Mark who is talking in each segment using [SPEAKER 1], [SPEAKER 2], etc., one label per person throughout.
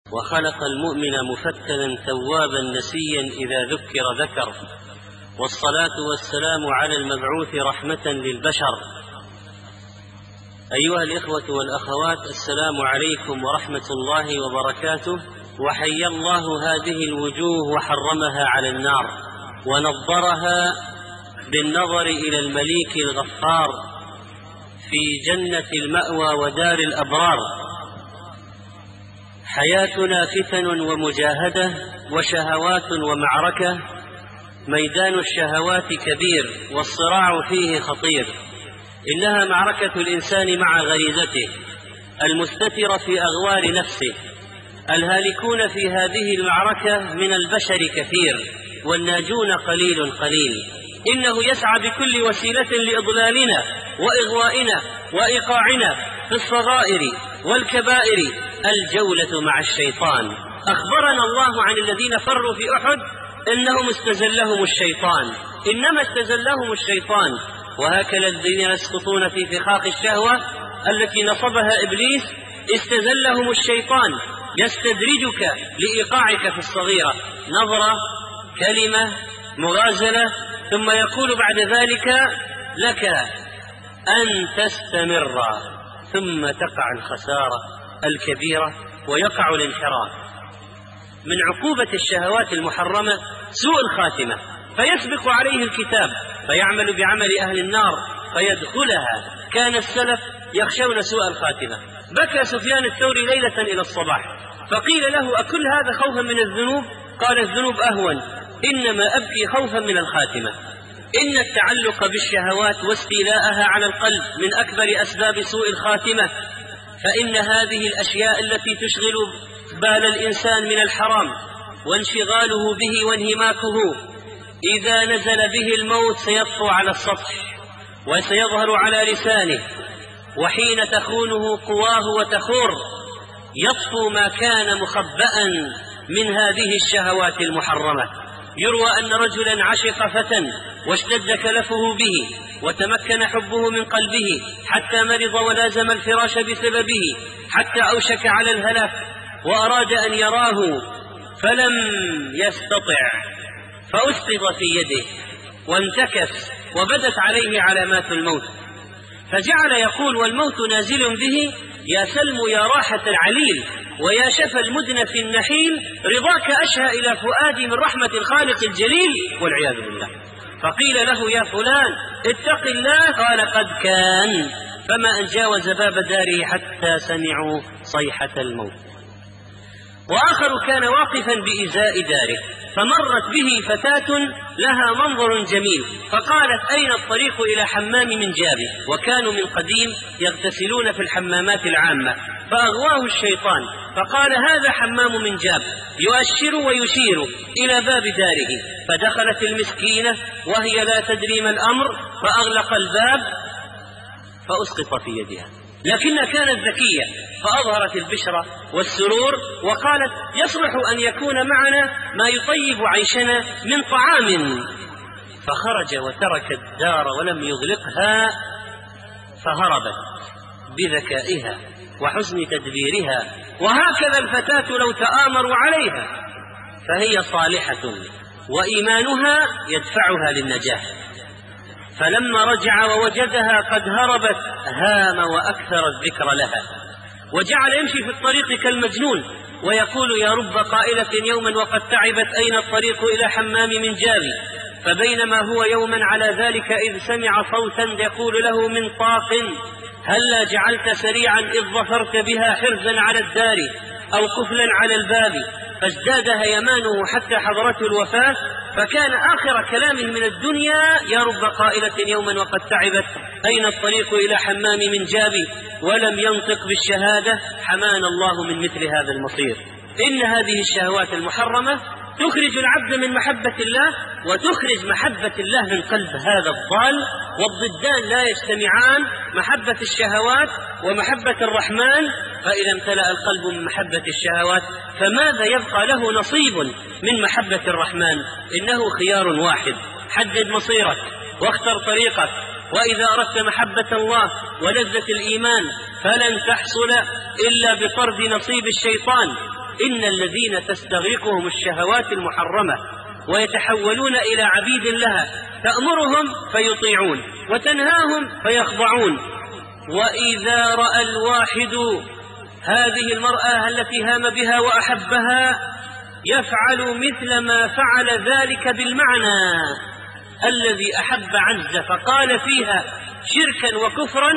[SPEAKER 1] وخلق المؤمن مفتنا توابا نسيا إذا ذكر ذكر، والصلاة والسلام على المبعوث رحمة للبشر. أيها الإخوة والأخوات، السلام عليكم ورحمة الله وبركاته. وحيا الله هذه الوجوه وحرمها على النار، ونظرها بالنظر إلى المليك الغفار في جنة المأوى ودار الأبرار. حياتنا فتن ومجاهدة وشهوات ومعركة، ميدان الشهوات كبير والصراع فيه خطير. إنها معركة الإنسان مع غريزته المستترة في أغوار نفسه. الهالكون في هذه المعركة من البشر كثير، والناجون قليل قليل. إنه يسعى بكل وسيلة لإضلالنا وإغوائنا وإيقاعنا في الصغائر والكبائر. الجولة مع الشيطان. أخبرنا الله عن الذين فروا في أحد إنهم استزلهم الشيطان، إنما استزلهم الشيطان. وهكذا الذين يسقطون في فخاخ الشهوة التي نصبها إبليس استزلهم الشيطان، يستدرجك لإيقاعك في الصغيرة، نظرة، كلمة، مغازلة، ثم يقول بعد ذلك لك أن تستمر، ثم تقع الخسارة الكبيرة ويقع الانحراف. من عقوبة الشهوات المحرمة سوء الخاتمة، فيسبق عليه الكتاب فيعمل بعمل أهل النار فيدخلها. كان السلف يخشون سوء الخاتمة. بكى سفيان الثوري ليلة إلى الصباح، فقيل له: أكل هذا خوفا من الذنوب؟ قال: الذنوب أهون، إنما أبكي خوفا من الخاتمة. إن التعلق بالشهوات واستيلاءها على القلب من أكبر أسباب سوء الخاتمة، فإن هذه الأشياء التي تشغل بال الإنسان من الحرام وانشغاله به وانهماكه، إذا نزل به الموت سيطفو على السطح وسيظهر على لسانه، وحين تخونه قواه وتخور يطفو ما كان مخبأ من هذه الشهوات المحرمة. يروى أن رجلا عشق فتى واشتد كلفه به وتمكن حبه من قلبه حتى مرض ولازم الفراش بسببه، حتى أوشك على الهلاك، وأراد أن يراه فلم يستطع، فأسقط في يده وانتكس وبدت عليه علامات الموت، فجعل يقول والموت نازل به: يا سلم يا راحة العليل، ويا شفى المدنف النحيل، رضاك أشهى إلى فؤادي من رحمة الخالق الجليل، والعياذ بالله. فقيل له: يا فلان اتق الله. قال: قد كان. فما أن جاوز باب داره حتى سمعوا صيحة الموت. وآخر كان واقفا بإزاء داره، فمرت به فتاة لها منظر جميل، فقالت: أين الطريق إلى حمام من جاب؟ وكانوا من قديم يغتسلون في الحمامات العامة، فأغواه الشيطان فقال: هذا حمام من جاب، يؤشر ويشير إلى باب داره. فدخلت المسكينة وهي لا تدري ما الأمر، فأغلق الباب فأسقط في يدها، لكنها كانت ذكية فأظهرت البشرة والسرور وقالت: يصلح أن يكون معنا ما يطيب عيشنا من طعام. فخرج وترك الدار ولم يغلقها، فهربت بذكائها وحسن تدبيرها. وهكذا الفتاة لو تآمروا عليها فهي صالحة، وإيمانها يدفعها للنجاح. فلما رجع ووجدها قد هربت هام وأكثر الذكر لها، وجعل يمشي في الطريق كالمجنون ويقول: يا رب قائلة يوما وقد تعبت، أين الطريق إلى حمام من جابي؟ فبينما هو يوما على ذلك إذ سمع صوتا يقول له من طاق: هلا جعلت سريعا إذ ظفرت بها حرزا على الدار أو قفلا على الباب؟ فازداد هيمانه حتى حضرته الوفاة، فكان آخر كلامه من الدنيا: يا رب قائلة يوما وقد تعبت، أين الطريق إلى حمام من جابي؟ ولم ينطق بالشهادة. حمانا الله من مثل هذا المصير. إن هذه الشهوات المحرمة تخرج العبد من محبة الله وتخرج محبة الله من قلب هذا الضال، والضدان لا يجتمعان، محبة الشهوات ومحبة الرحمن. فإذا امتلأ القلب من محبة الشهوات فماذا يبقى له نصيب من محبة الرحمن؟ إنه خيار واحد: حدد مصيرك واختر طريقك. وإذا أردت محبة الله ولذة الإيمان فلن تحصل إلا بطرد نصيب الشيطان. إن الذين تستغرقهم الشهوات المحرمة ويتحولون إلى عبيد لها تأمرهم فيطيعون وتنهاهم فيخضعون. وإذا رأى الواحد هذه المرأة التي هام بها وأحبها يفعل مثل ما فعل ذلك بالمعنى الذي أحب عز فقال فيها شركا وكفرا: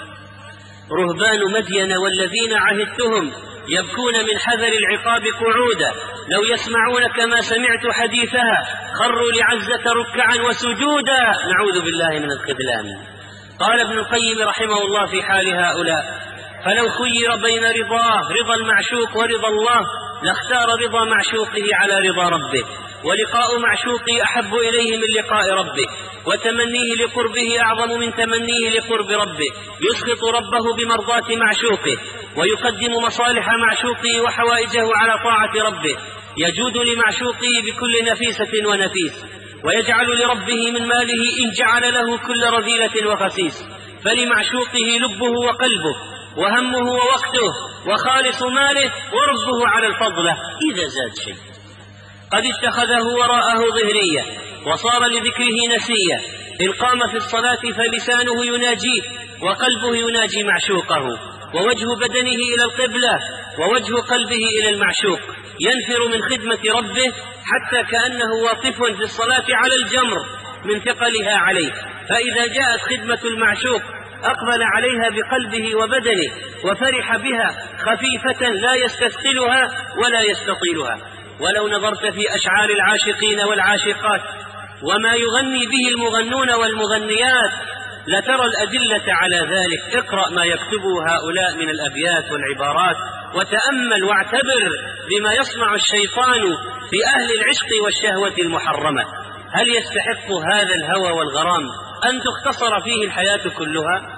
[SPEAKER 1] رهبان مدين والذين عهدتهم يبكون من حذر العقاب قعودا لو يسمعون كما سمعت حديثها خروا لعزة ركعا وسجودا نعوذ بالله من الخذلان. قال ابن القيم رحمه الله في حال هؤلاء: فلو خير بين رضا المعشوق ورضا الله لاختار رضا معشوقه على رضا ربه، ولقاء معشوقه أحب إليه من لقاء ربه، وتمنيه لقربه أعظم من تمنيه لقرب ربه، يسخط ربه بمرضاة معشوقه، ويقدم مصالح معشوقه وحوائجه على طاعة ربه، يجود لمعشوقه بكل نفيسة ونفيس، ويجعل لربه من ماله إن جعل له كل رذيلة وخسيس، فلمعشوقه لبه وقلبه وهمه ووقته وخالص ماله وربه على الفضلة إذا زاد شيء. قد اتخذه وراءه ظهرية وصار لذكره نسية، إن قام في الصلاة فلسانه يناجيه وقلبه يناجي معشوقه، ووجه بدنه إلى القبلة ووجه قلبه إلى المعشوق، ينفر من خدمة ربه حتى كأنه واقف في الصلاة على الجمر من ثقلها عليه، فإذا جاءت خدمة المعشوق أقبل عليها بقلبه وبدنه وفرح بها خفيفة لا يستثقلها ولا يستطيلها. ولو نظرت في أشعار العاشقين والعاشقات وما يغني به المغنون والمغنيات لترى الأدلة على ذلك. اقرأ ما يكتبه هؤلاء من الأبيات والعبارات وتأمل واعتبر بما يصنع الشيطان في أهل العشق والشهوة المحرمة. هل يستحق هذا الهوى والغرام أن تختصر فيه الحياة كلها؟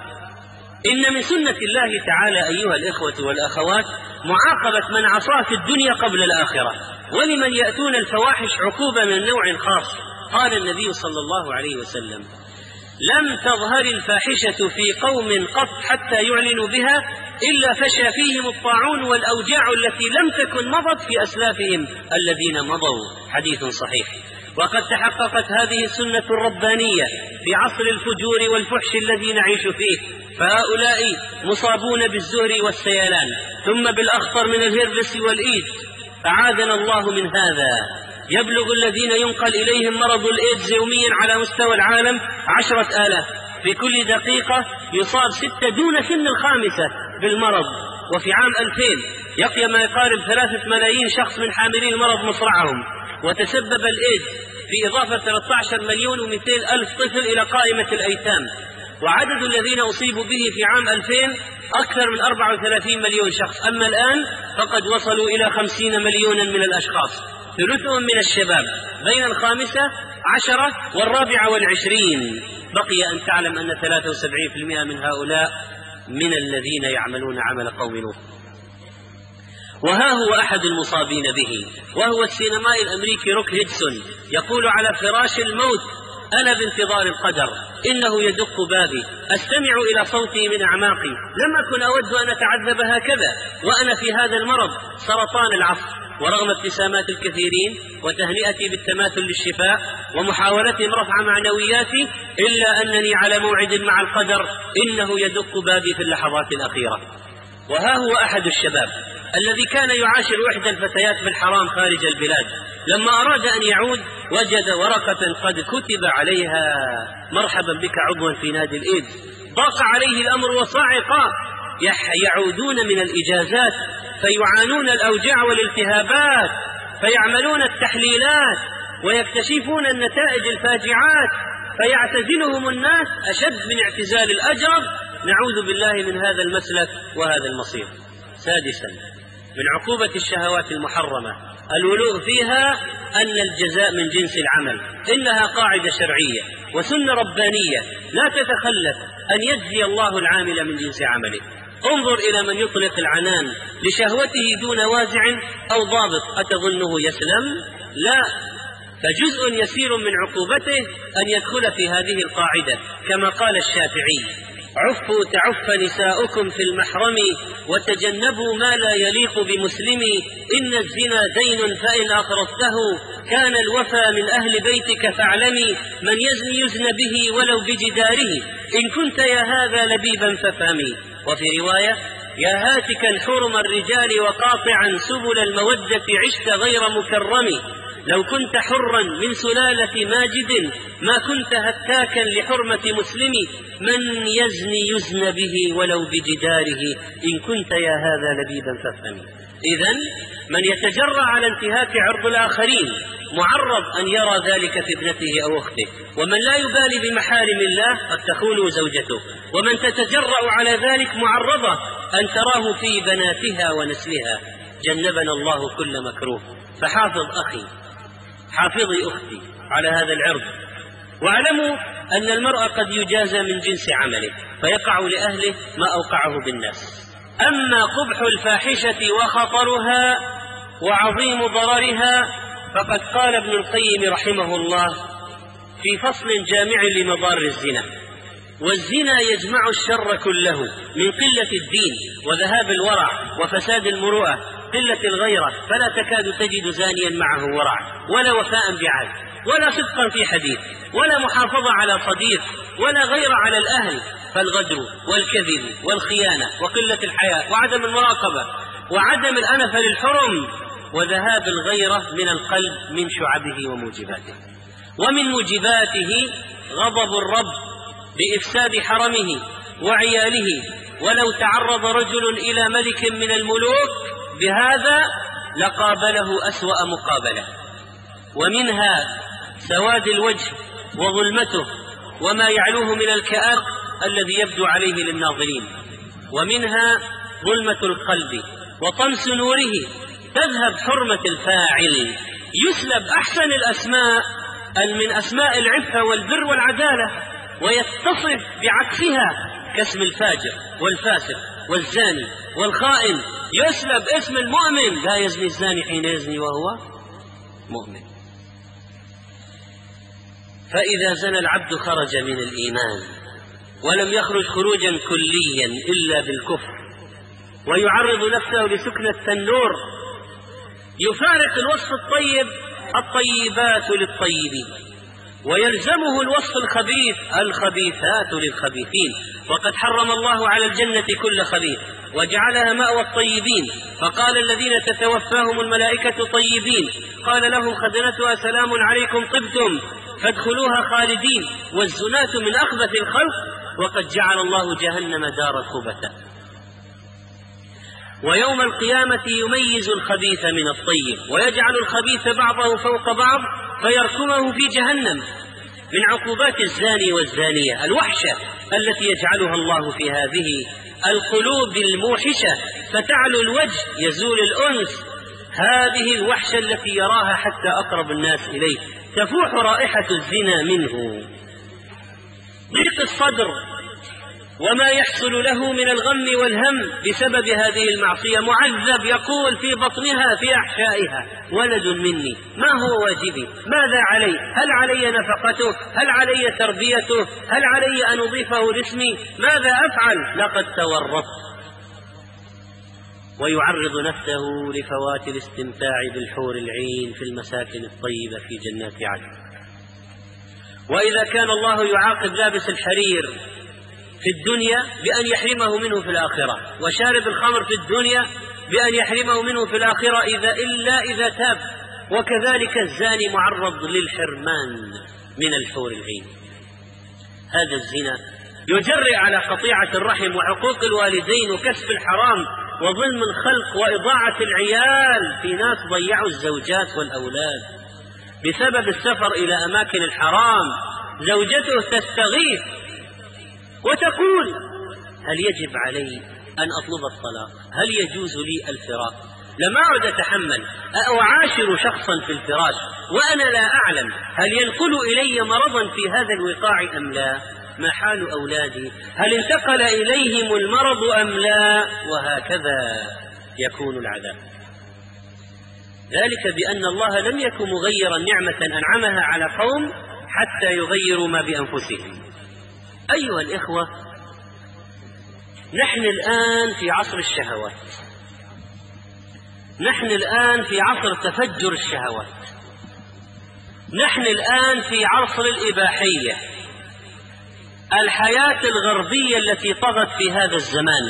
[SPEAKER 1] إن من سنة الله تعالى أيها الإخوة والأخوات معاقبة من عصاه في الدنيا قبل الآخرة، ولمن يأتون الفواحش عقوبة من نوع خاص. قال النبي صلى الله عليه وسلم: لم تظهر الفاحشة في قوم قط حتى يعلنوا بها إلا فشى فيهم الطاعون والأوجاع التي لم تكن مضت في أسلافهم الذين مضوا. حديث صحيح. وقد تحققت هذه السنة الربانية في عصر الفجور والفحش الذي نعيش فيه، فهؤلاء مصابون بالزهر والسيلان ثم بالأخطر من الهربس والإيد، أعاذنا الله من هذا. يبلغ الذين ينقل إليهم مرض الإيدز يوميا على مستوى العالم 10,000، في كل دقيقة يصاب 6 دون سن الخامسة بالمرض. وفي عام 2000 يقي ما يقارب 3 ملايين شخص من حاملي المرض مصرعهم، وتسبب الإيدز في إضافة 13,200,000 طفل إلى قائمة الأيتام، وعدد الذين أصيبوا به في عام 2000 أكثر من 34 مليون شخص. أما الآن فقد وصلوا إلى 50 مليونا من الأشخاص، ثلثهم من الشباب بين 15 و24. بقي أن تعلم أن 73% من هؤلاء من الذين يعملون عمل قوم نوح. وها هو أحد المصابين به، وهو السينمائي الأمريكي روك هيدسون، يقول على فراش الموت: أنا بانتظار القدر، إنه يدق بابي، أستمع إلى صوتي من أعماقي، لم أكن أود أن أتعذب هكذا وأنا في هذا المرض سرطان العصر. ورغم ابتسامات الكثيرين وتهنئتي بالتماثل للشفاء ومحاولتهم رفع معنوياتي، إلا أنني على موعد مع القدر، إنه يدق بابي في اللحظات الأخيرة. وها هو أحد الشباب الذي كان يعاشر إحدى الفتيات بالحرام خارج البلاد، لما أراد أن يعود وجد ورقة قد كتب عليها: مرحبا بك عضوا في نادي الإيدز. ضاق عليه الأمر وصعق. يعودون من الإجازات فيعانون الأوجاع والالتهابات، فيعملون التحليلات ويكتشفون النتائج الفاجعات، فيعتزلهم الناس أشد من اعتزال الأجرب. نعوذ بالله من هذا المسلك وهذا المصير. سادسا، من عقوبة الشهوات المحرمة الولوغ فيها أن الجزاء من جنس العمل. إنها قاعدة شرعية وسنة ربانية لا تتخلف أن يجزي الله العامل من جنس عمله. انظر إلى من يطلق العنان لشهوته دون وازع أو ضابط، أتظنه يسلم؟ لا، فجزء يسير من عقوبته أن يدخل في هذه القاعدة، كما قال الشافعي: عفوا تعف نساؤكم في المحرم وتجنبوا ما لا يليق بمسلم إن الزنا دين فإن أقرضته كان الوفى من أهل بيتك فاعلمي من يزني يزن به ولو بجداره إن كنت يا هذا لبيبا فافهمي. وفي رواية يا هاتكا حرم الرجال وقاطعا سبل المودة عشت غير مكرم لو كنت حرا من سلالة ماجد ما كنت هتاكا لحرمة مسلم من يزني يزن به ولو بجداره إن كنت يا هذا لبيبا فافهمي. إذن من يتجرأ على انتهاك عرض الآخرين معرض أن يرى ذلك في ابنته أو أخته، ومن لا يبالي بمحارم الله قد تخونه زوجته، ومن تتجرأ على ذلك معرضة أن تراه في بناتها ونسلها. جنبنا الله كل مكروه. فحافظ أخي، حافظي أختي على هذا العرض، واعلموا أن المرء قد يجازى من جنس عمله فيقع لأهله ما أوقعه بالناس. أما قبح الفاحشة وخطرها وعظيم ضررها فقد قال ابن القيم رحمه الله في فصل جامع لمضار الزنا: والزنا يجمع الشر كله من قلة الدين وذهاب الورع وفساد المروءة، قلة الغيرة، فلا تكاد تجد زانيا معه ورع ولا وفاء بعهد ولا صدقا في حديث ولا محافظة على صديق ولا غير على الأهل، فالغدر والكذب والخيانة وقلة الحياء وعدم المراقبة وعدم الأنف للحرم وذهاب الغيرة من القلب من شعبه وموجباته. ومن موجباته غضب الرب بإفساد حرمه وعياله، ولو تعرض رجل إلى ملك من الملوك بهذا لقابله أسوأ مقابلة. ومنها سواد الوجه وظلمته وما يعلوه من الكآب الذي يبدو عليه للناظرين. ومنها ظلمة القلب وطمس نوره، تذهب حرمة الفاعل، يسلب أحسن الأسماء من أسماء العفة والبر والعدالة ويتصف بعكسها كاسم الفاجر والفاسق والزاني والخائن، يسلب اسم المؤمن. لا يزني الزاني حين يزني وهو مؤمن. فإذا زنى العبد خرج من الإيمان ولم يخرج خروجا كليا إلا بالكفر، ويعرض نفسه لسكنة التنور، يفارق الوصف الطيب الطيبات للطيبين ويلزمه الوصف الخبيث الخبيثات للخبيثين. وقد حرم الله على الجنة كل خبيث وجعلها مأوى الطيبين، فقال الذين تتوفاهم الملائكة طيبين قال لهم خزنتها سلام عليكم طبتم فادخلوها خالدين. والزناة من أخبث الخلق وقد جعل الله جهنم دار الخبثاء. ويوم القيامة يميز الخبيث من الطيب ويجعل الخبيث بعضه فوق بعض فيركمه في جهنم. من عقوبات الزاني والزانية الوحشة التي يجعلها الله في هذه القلوب الموحشة فتعلو الوجه يزول الأنس، هذه الوحشة التي يراها حتى أقرب الناس إليه، تفوح رائحة الزنا منه. ضيق الصدر وما يحصل له من الغم والهم بسبب هذه المعصية، معذب يقول في بطنها في أحشائها: ولد مني، ما هو واجبي؟ ماذا علي؟ هل علي نفقته؟ هل علي تربيته؟ هل علي أن أضيفه لاسمي؟ ماذا أفعل؟ لقد تورطت. ويعرض نفسه لفوات الاستمتاع بالحور العين في المساكن الطيبة في جنات عدن. وإذا كان الله يعاقب لابس الحرير في الدنيا بأن يحرمه منه في الآخرة، وشارب الخمر في الدنيا بأن يحرمه منه في الآخرة إلا إذا تاب، وكذلك الزاني معرض للحرمان من الحور العين. هذا الزنا يجرئ على قطيعة الرحم وعقوق الوالدين وكسب الحرام وظلم الخلق وإضاعة العيال. في ناس ضيعوا الزوجات والأولاد بسبب السفر إلى أماكن الحرام. زوجته تستغيث وتقول: هل يجب علي أن أطلب الطلاق؟ هل يجوز لي الفراق؟ لم أعد أتحمل، أعاشر شخصا في الفراش وأنا لا أعلم هل ينقل إلي مرضا في هذا الوقاع أم لا؟ ما حال أولادي؟ هل انتقل إليهم المرض أم لا؟ وهكذا يكون العذاب. ذلك بأن الله لم يكن مغيرا نعمة أنعمها على قوم حتى يغيروا ما بأنفسهم. أيها الإخوة، نحن الآن في عصر الشهوات، نحن الآن في عصر تفجر الشهوات، نحن الآن في عصر الإباحية، الحياة الغربية التي طغت في هذا الزمان.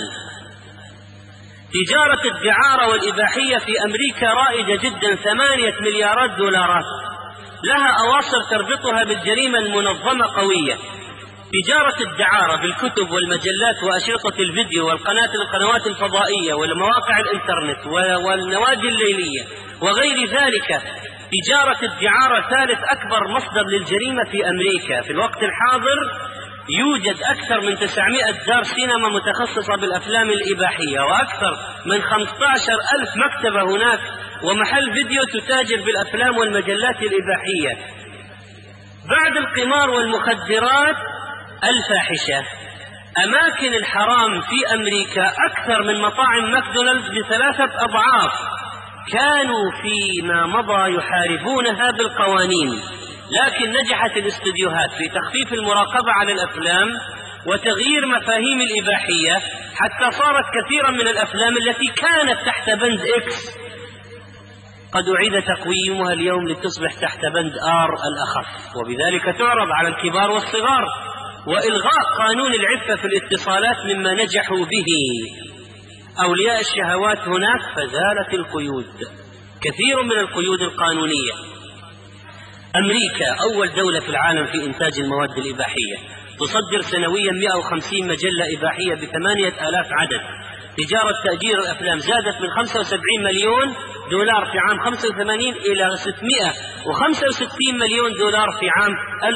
[SPEAKER 1] تجارة الدعارة والإباحية في أمريكا رائجة جدا، 8 مليارات دولارات، لها أواصر تربطها بالجريمة المنظمة قوية. تجارة الدعارة بالكتب والمجلات وأشرطة الفيديو والقنوات الفضائية والمواقع الإنترنت والنوادي الليلية وغير ذلك. تجارة الدعارة ثالث أكبر مصدر للجريمة في أمريكا. في الوقت الحاضر يوجد أكثر من 900 دار سينما متخصصة بالأفلام الإباحية، وأكثر من 15,000 مكتبة هناك ومحل فيديو تتاجر بالأفلام والمجلات الإباحية. بعد القمار والمخدرات الفاحشة، أماكن الحرام في أمريكا أكثر من مطاعم ماكدونالدز ب3 أضعاف. كانوا فيما مضى يحاربونها بالقوانين، لكن نجحت الاستديوهات في تخفيف المراقبة على الأفلام وتغيير مفاهيم الإباحية، حتى صارت كثيرا من الأفلام التي كانت تحت بند إكس قد أعيد تقويمها اليوم لتصبح تحت بند آر الأخف، وبذلك تعرض على الكبار والصغار. وإلغاء قانون العفة في الاتصالات مما نجحوا به أولياء الشهوات هناك، فزالت القيود، كثير من القيود القانونية. أمريكا أول دولة في العالم في إنتاج المواد الإباحية، تصدر سنويا 150 مجلة إباحية ب8,000 عدد. تجارة تأجير الأفلام زادت من 75 مليون دولار في عام 85 إلى 665 مليون دولار في عام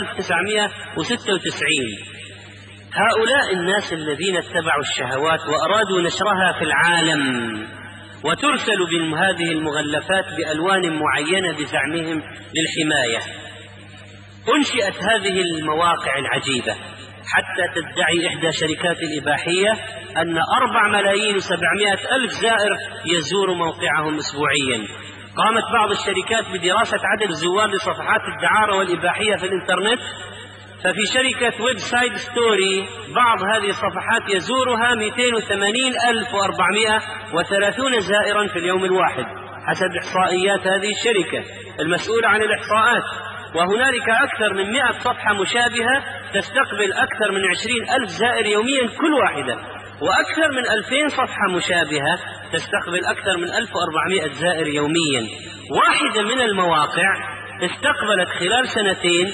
[SPEAKER 1] 1996. هؤلاء الناس الذين اتبعوا الشهوات وأرادوا نشرها في العالم، وترسل بهذه المغلفات بألوان معينة بزعمهم للحماية. أنشئت هذه المواقع العجيبة حتى تدعي إحدى شركات الإباحية أن 4,700,000 زائر يزور موقعهم أسبوعيا. قامت بعض الشركات بدراسة عدد زوار لصفحات الدعارة والإباحية في الإنترنت، ففي شركة ويب سايت ستوري بعض هذه الصفحات يزورها 280,430 زائرا في اليوم الواحد حسب إحصائيات هذه الشركة المسؤولة عن الإحصاءات. وهنالك أكثر من 100 صفحة مشابهة تستقبل أكثر من 20,000 زائر يوميا كل واحدة، وأكثر من 2000 صفحة مشابهة تستقبل أكثر من 1,400 زائر يوميا. واحدة من المواقع استقبلت خلال سنتين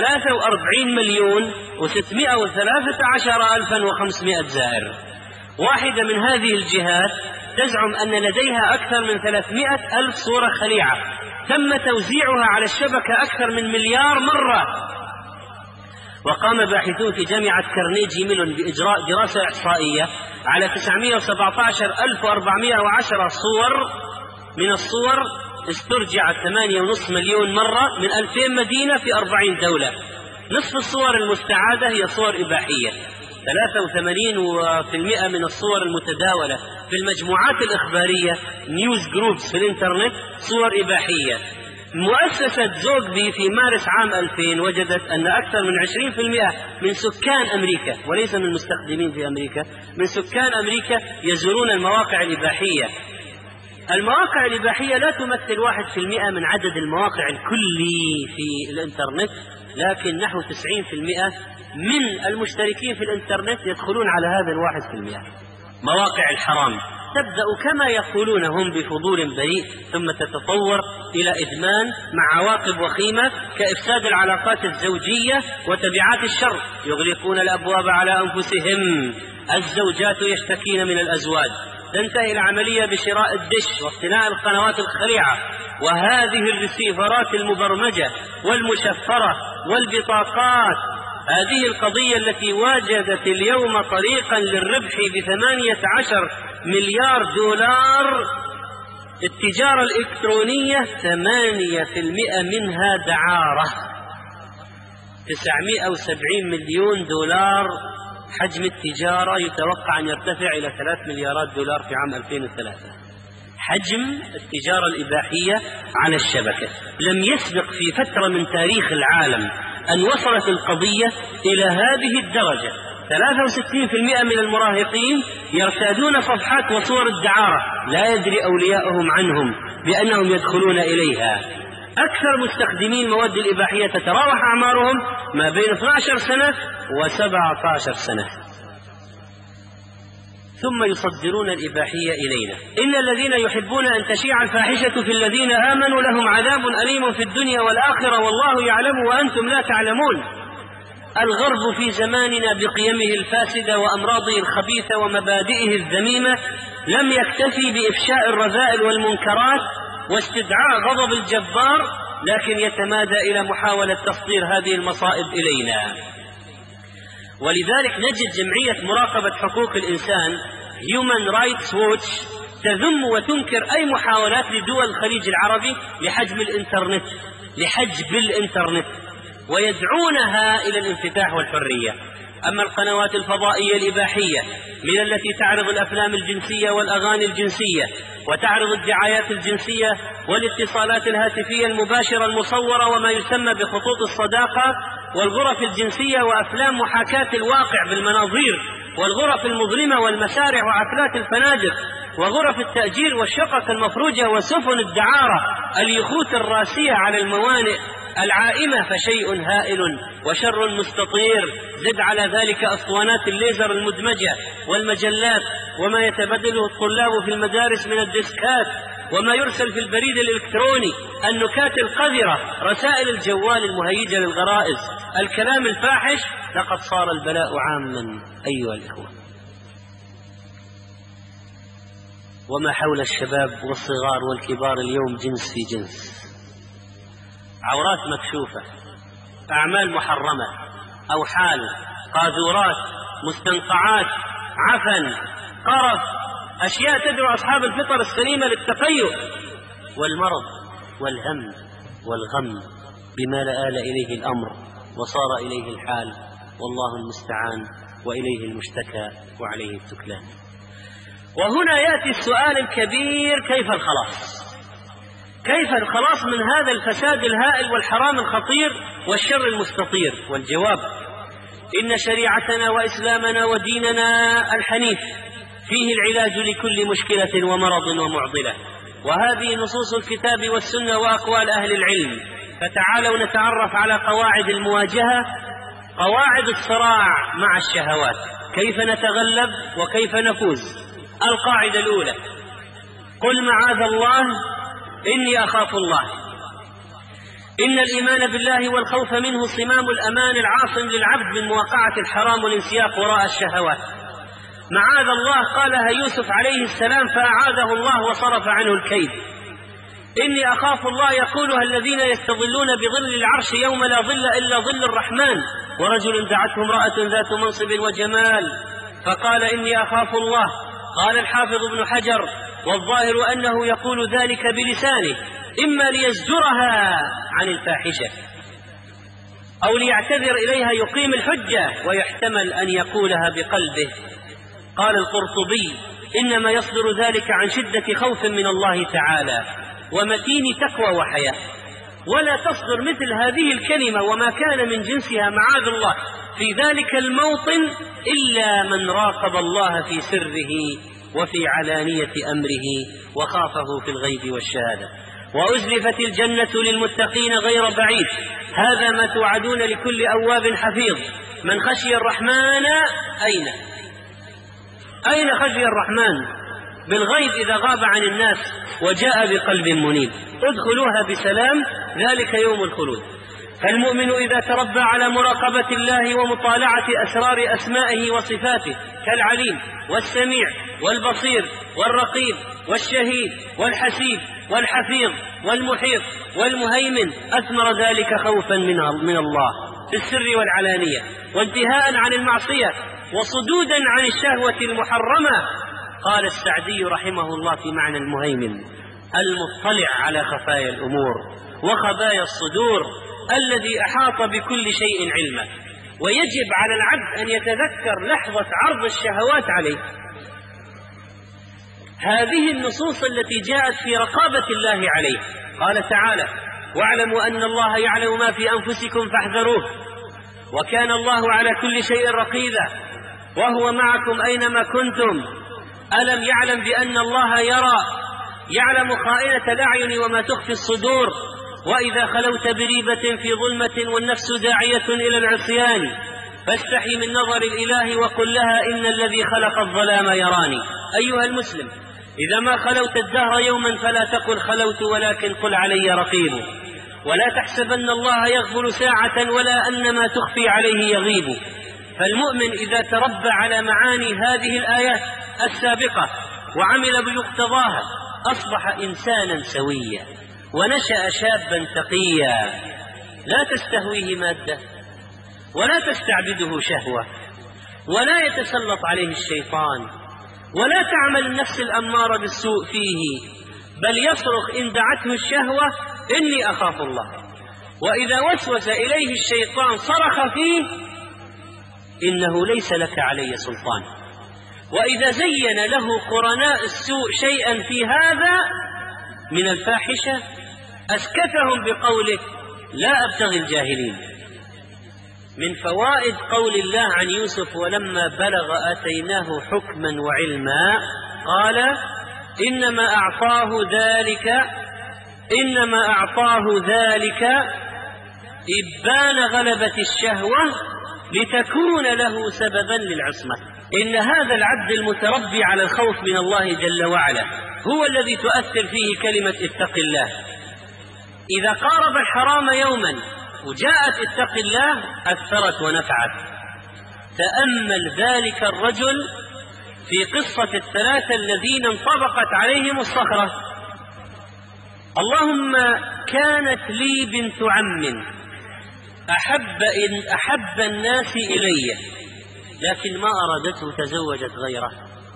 [SPEAKER 1] 43,613,500 زائر. واحدة من هذه الجهات تزعم أن لديها أكثر من 300,000 صورة خليعة تم توزيعها على الشبكة أكثر من 1,000,000,000 مرة. وقام باحثون في جامعة كارنيجي ميلون بإجراء دراسة إحصائية على 917,410 صور. من الصور استرجعت 8.5 مليون مرة من 2000 مدينة في 40 دولة. نصف الصور المستعادة هي صور إباحية، 83% من الصور المتداولة في المجموعات الإخبارية نيوز جروبس في الإنترنت صور إباحية. مؤسسة زوغبي في مارس عام 2000 وجدت أن أكثر من 20% من سكان أمريكا، وليس من المستخدمين في أمريكا، من سكان أمريكا يزورون المواقع الإباحية. المواقع الإباحية لا تمثل 1% من عدد المواقع الكلي في الإنترنت، لكن نحو 90% من المشتركين في الإنترنت يدخلون على هذا 1%. مواقع الحرام تبدأ كما يقولون هم بفضول بريء، ثم تتطور إلى إدمان مع عواقب وخيمة كإفساد العلاقات الزوجية وتبعات الشر. يغلقون الأبواب على أنفسهم، الزوجات يشتكين من الأزواج، تنتهي العملية بشراء الدش واقتناء القنوات الخليعة وهذه الرسيفرات المبرمجة والمشفرة والبطاقات. هذه القضية التي واجدت اليوم طريقا للربح ب18 مليار دولار. التجارة الإلكترونية 8% منها دعارة، 970 مليون دولار حجم التجارة، يتوقع أن يرتفع إلى 3 مليارات دولار في عام 2003. حجم التجارة الإباحية على الشبكة لم يسبق في فترة من تاريخ العالم أن وصلت القضية إلى هذه الدرجة. 63% من المراهقين يرتادون صفحات وصور الدعارة لا يدري أولياؤهم عنهم بأنهم يدخلون إليها. أكثر مستخدمين المواد الإباحية تتراوح أعمارهم ما بين 12 سنة و17 سنة، ثم يصدرون الإباحية إلينا. إن الذين يحبون أن تشيع الفاحشة في الذين آمنوا لهم عذاب أليم في الدنيا والآخرة والله يعلم وأنتم لا تعلمون. الغرب في زماننا بقيمه الفاسدة وأمراضه الخبيثة ومبادئه الذميمة لم يكتفي بإفشاء الرذائل والمنكرات واستدعاء غضب الجبار، لكن يتمادى إلى محاولة تصدير هذه المصائب إلينا. ولذلك نجد جمعية مراقبة حقوق الإنسان Human Rights Watch تذم وتنكر أي محاولات لدول الخليج العربي لحجب الإنترنت ويدعونها إلى الانفتاح والحرية. أما القنوات الفضائية الإباحية من التي تعرض الأفلام الجنسية والأغاني الجنسية وتعرض الدعايات الجنسية والاتصالات الهاتفية المباشرة المصورة وما يسمى بخطوط الصداقة والغرف الجنسية وأفلام محاكاة الواقع بالمناظير والغرف المظلمة والمسارح وحفلات الفنادق وغرف التأجير والشقق المفروجة وسفن الدعارة اليخوت الراسية على الموانئ العائمة، فشيء هائل وشر مستطير. زد على ذلك أسطوانات الليزر المدمجة والمجلات وما يتبادله الطلاب في المدارس من الديسكات وما يرسل في البريد الإلكتروني، النكات القذرة، رسائل الجوال المهيجة للغرائز، الكلام الفاحش. لقد صار البلاء عاما أيها الإخوة. وما حول الشباب والصغار والكبار اليوم جنس في جنس، عورات مكشوفة، أعمال محرمة، أوحال، قاذورات، مستنقعات، عفن، قرف، أشياء تدعو أصحاب الفطر السليمة للتقيؤ والمرض والهم والغم بما لآل إليه الأمر وصار إليه الحال، والله المستعان وإليه المشتكى وعليه التكلان. وهنا يأتي السؤال الكبير: كيف الخلاص من هذا الفساد الهائل والحرام الخطير والشر المستطير؟ والجواب: إن شريعتنا وإسلامنا وديننا الحنيف فيه العلاج لكل مشكلة ومرض ومعضلة، وهذه نصوص الكتاب والسنة وأقوال أهل العلم. فتعالوا نتعرف على قواعد المواجهة، قواعد الصراع مع الشهوات، كيف نتغلب وكيف نفوز. القاعدة الأولى: قل معاذ الله إني أخاف الله. إن الإيمان بالله والخوف منه صمام الأمان العاصم للعبد من مواقعة الحرام والانسياق وراء الشهوات. معاذ الله قالها يوسف عليه السلام فأعاذه الله وصرف عنه الكيد. إني أخاف الله يقولها الذين يستظلون بظل العرش يوم لا ظل إلا ظل الرحمن، ورجل دعته امرأة ذات منصب وجمال فقال إني أخاف الله. قال الحافظ ابن حجر: والظاهر أنه يقول ذلك بلسانه إما ليزجرها عن الفاحشة أو ليعتذر إليها يقيم الحجة، ويحتمل أن يقولها بقلبه. قال القرطبي: إنما يصدر ذلك عن شدة خوف من الله تعالى ومتين تقوى وحياة، ولا تصدر مثل هذه الكلمة وما كان من جنسها معاذ الله في ذلك الموطن إلا من راقب الله في سره وفي علانية أمره وخافه في الغيب والشهادة. وأزلفت الجنة للمتقين غير بعيد، هذا ما توعدون لكل أواب حفيظ. من خشي الرحمن أين خشي الرحمن؟ بالغيب إذا غاب عن الناس وجاء بقلب منيب. ادخلوها بسلام، ذلك يوم الخلود. فالمؤمن إذا تربى على مراقبة الله ومطالعة أسرار أسمائه وصفاته كالعليم والسميع والبصير والرقيب والشهيد والحسيب والحفيظ والمحيط والمهيمن، أثمر ذلك خوفا من الله في السر والعلانية، وانتهاء عن المعصية، وصدودا عن الشهوة المحرمة. قال السعدي رحمه الله في معنى المهيمن: المطلع على خفايا الأمور وخبايا الصدور، الذي أحاط بكل شيء علما. ويجب على العبد أن يتذكر لحظة عرض الشهوات عليه. هذه النصوص التي جاءت في رقابة الله عليه. قال تعالى: واعلموا أن الله يعلم ما في أنفسكم فاحذروه وكان الله على كل شيء رقيبا. وهو معكم أينما كنتم. ألم يعلم بأن الله يرى، يعلم خائنة الأعين وما تخفي الصدور. وإذا خلوت بريبة في ظلمة والنفس داعية إلى العصيان فاستحي من نظر الإله وقل لها إن الذي خلق الظلام يراني. أيها المسلم، إذا ما خلوت الدهر يوما فلا تقل خلوت، ولكن قل علي رقيب. ولا تحسبن الله يغفل ساعة ولا أن ما تخفي عليه يغيب. فالمؤمن إذا تربى على معاني هذه الآيات السابقة وعمل بمقتضاها أصبح إنسانا سويا ونشأ شابا تقيا، لا تستهويه مادة ولا تستعبده شهوة ولا يتسلط عليه الشيطان ولا تعمل النفس الأمارة بالسوء فيه، بل يصرخ إن دعته الشهوة إني أخاف الله. وإذا وسوس إليه الشيطان صرخ فيه إنه ليس لك علي سلطان. وإذا زين له قرناء السوء شيئا في هذا من الفاحشة أسكتهم بقوله لا أبتغي الجاهلين. من فوائد قول الله عن يوسف ولما بلغ آتيناه حكما وعلما قال إنما أعطاه ذلك إبان غلبة الشهوة لتكون له سببا للعصمة. إن هذا العبد المتربي على الخوف من الله جل وعلا هو الذي تؤثر فيه كلمة اتق الله. إذا قارب الحرام يوما وجاءت اتق الله أثرت ونفعت. تأمل ذلك الرجل في قصة الثلاثة الذين انطبقت عليهم الصخرة. اللهم كانت لي بنت عم أحب الناس إلي لكن ما أرادته تزوجت غيره،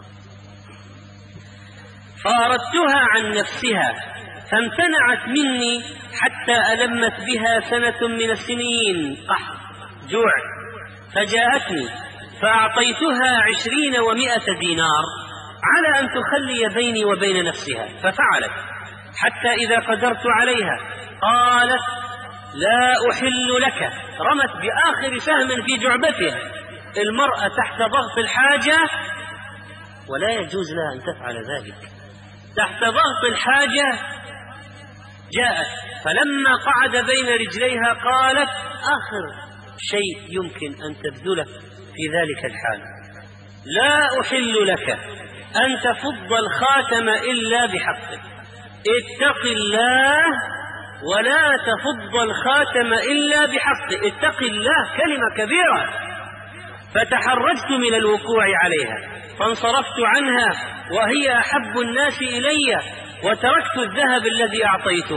[SPEAKER 1] فأردتها عن نفسها فامتنعت مني حتى ألمت بها سنة من السنين قحط جوع، فجاءتني فأعطيتها 20 و100 دينار على أن تخلي بيني وبين نفسها، ففعلت حتى إذا قدرت عليها قالت لا أحل لك، رمت بآخر سهم في جعبتها. المرأة تحت ضغط الحاجة ولا يجوز لها أن تفعل ذلك، تحت ضغط الحاجة جاءت، فلما قعد بين رجليها قالت آخر شيء يمكن أن تبذله في ذلك الحال، لا أحل لك أن تفض الخاتم إلا بحقه، اتق الله ولا تفض الخاتم إلا بحقه. اتق الله كلمة كبيرة. فتحرجت من الوقوع عليها فانصرفت عنها وهي أحب الناس إلي وتركت الذهب الذي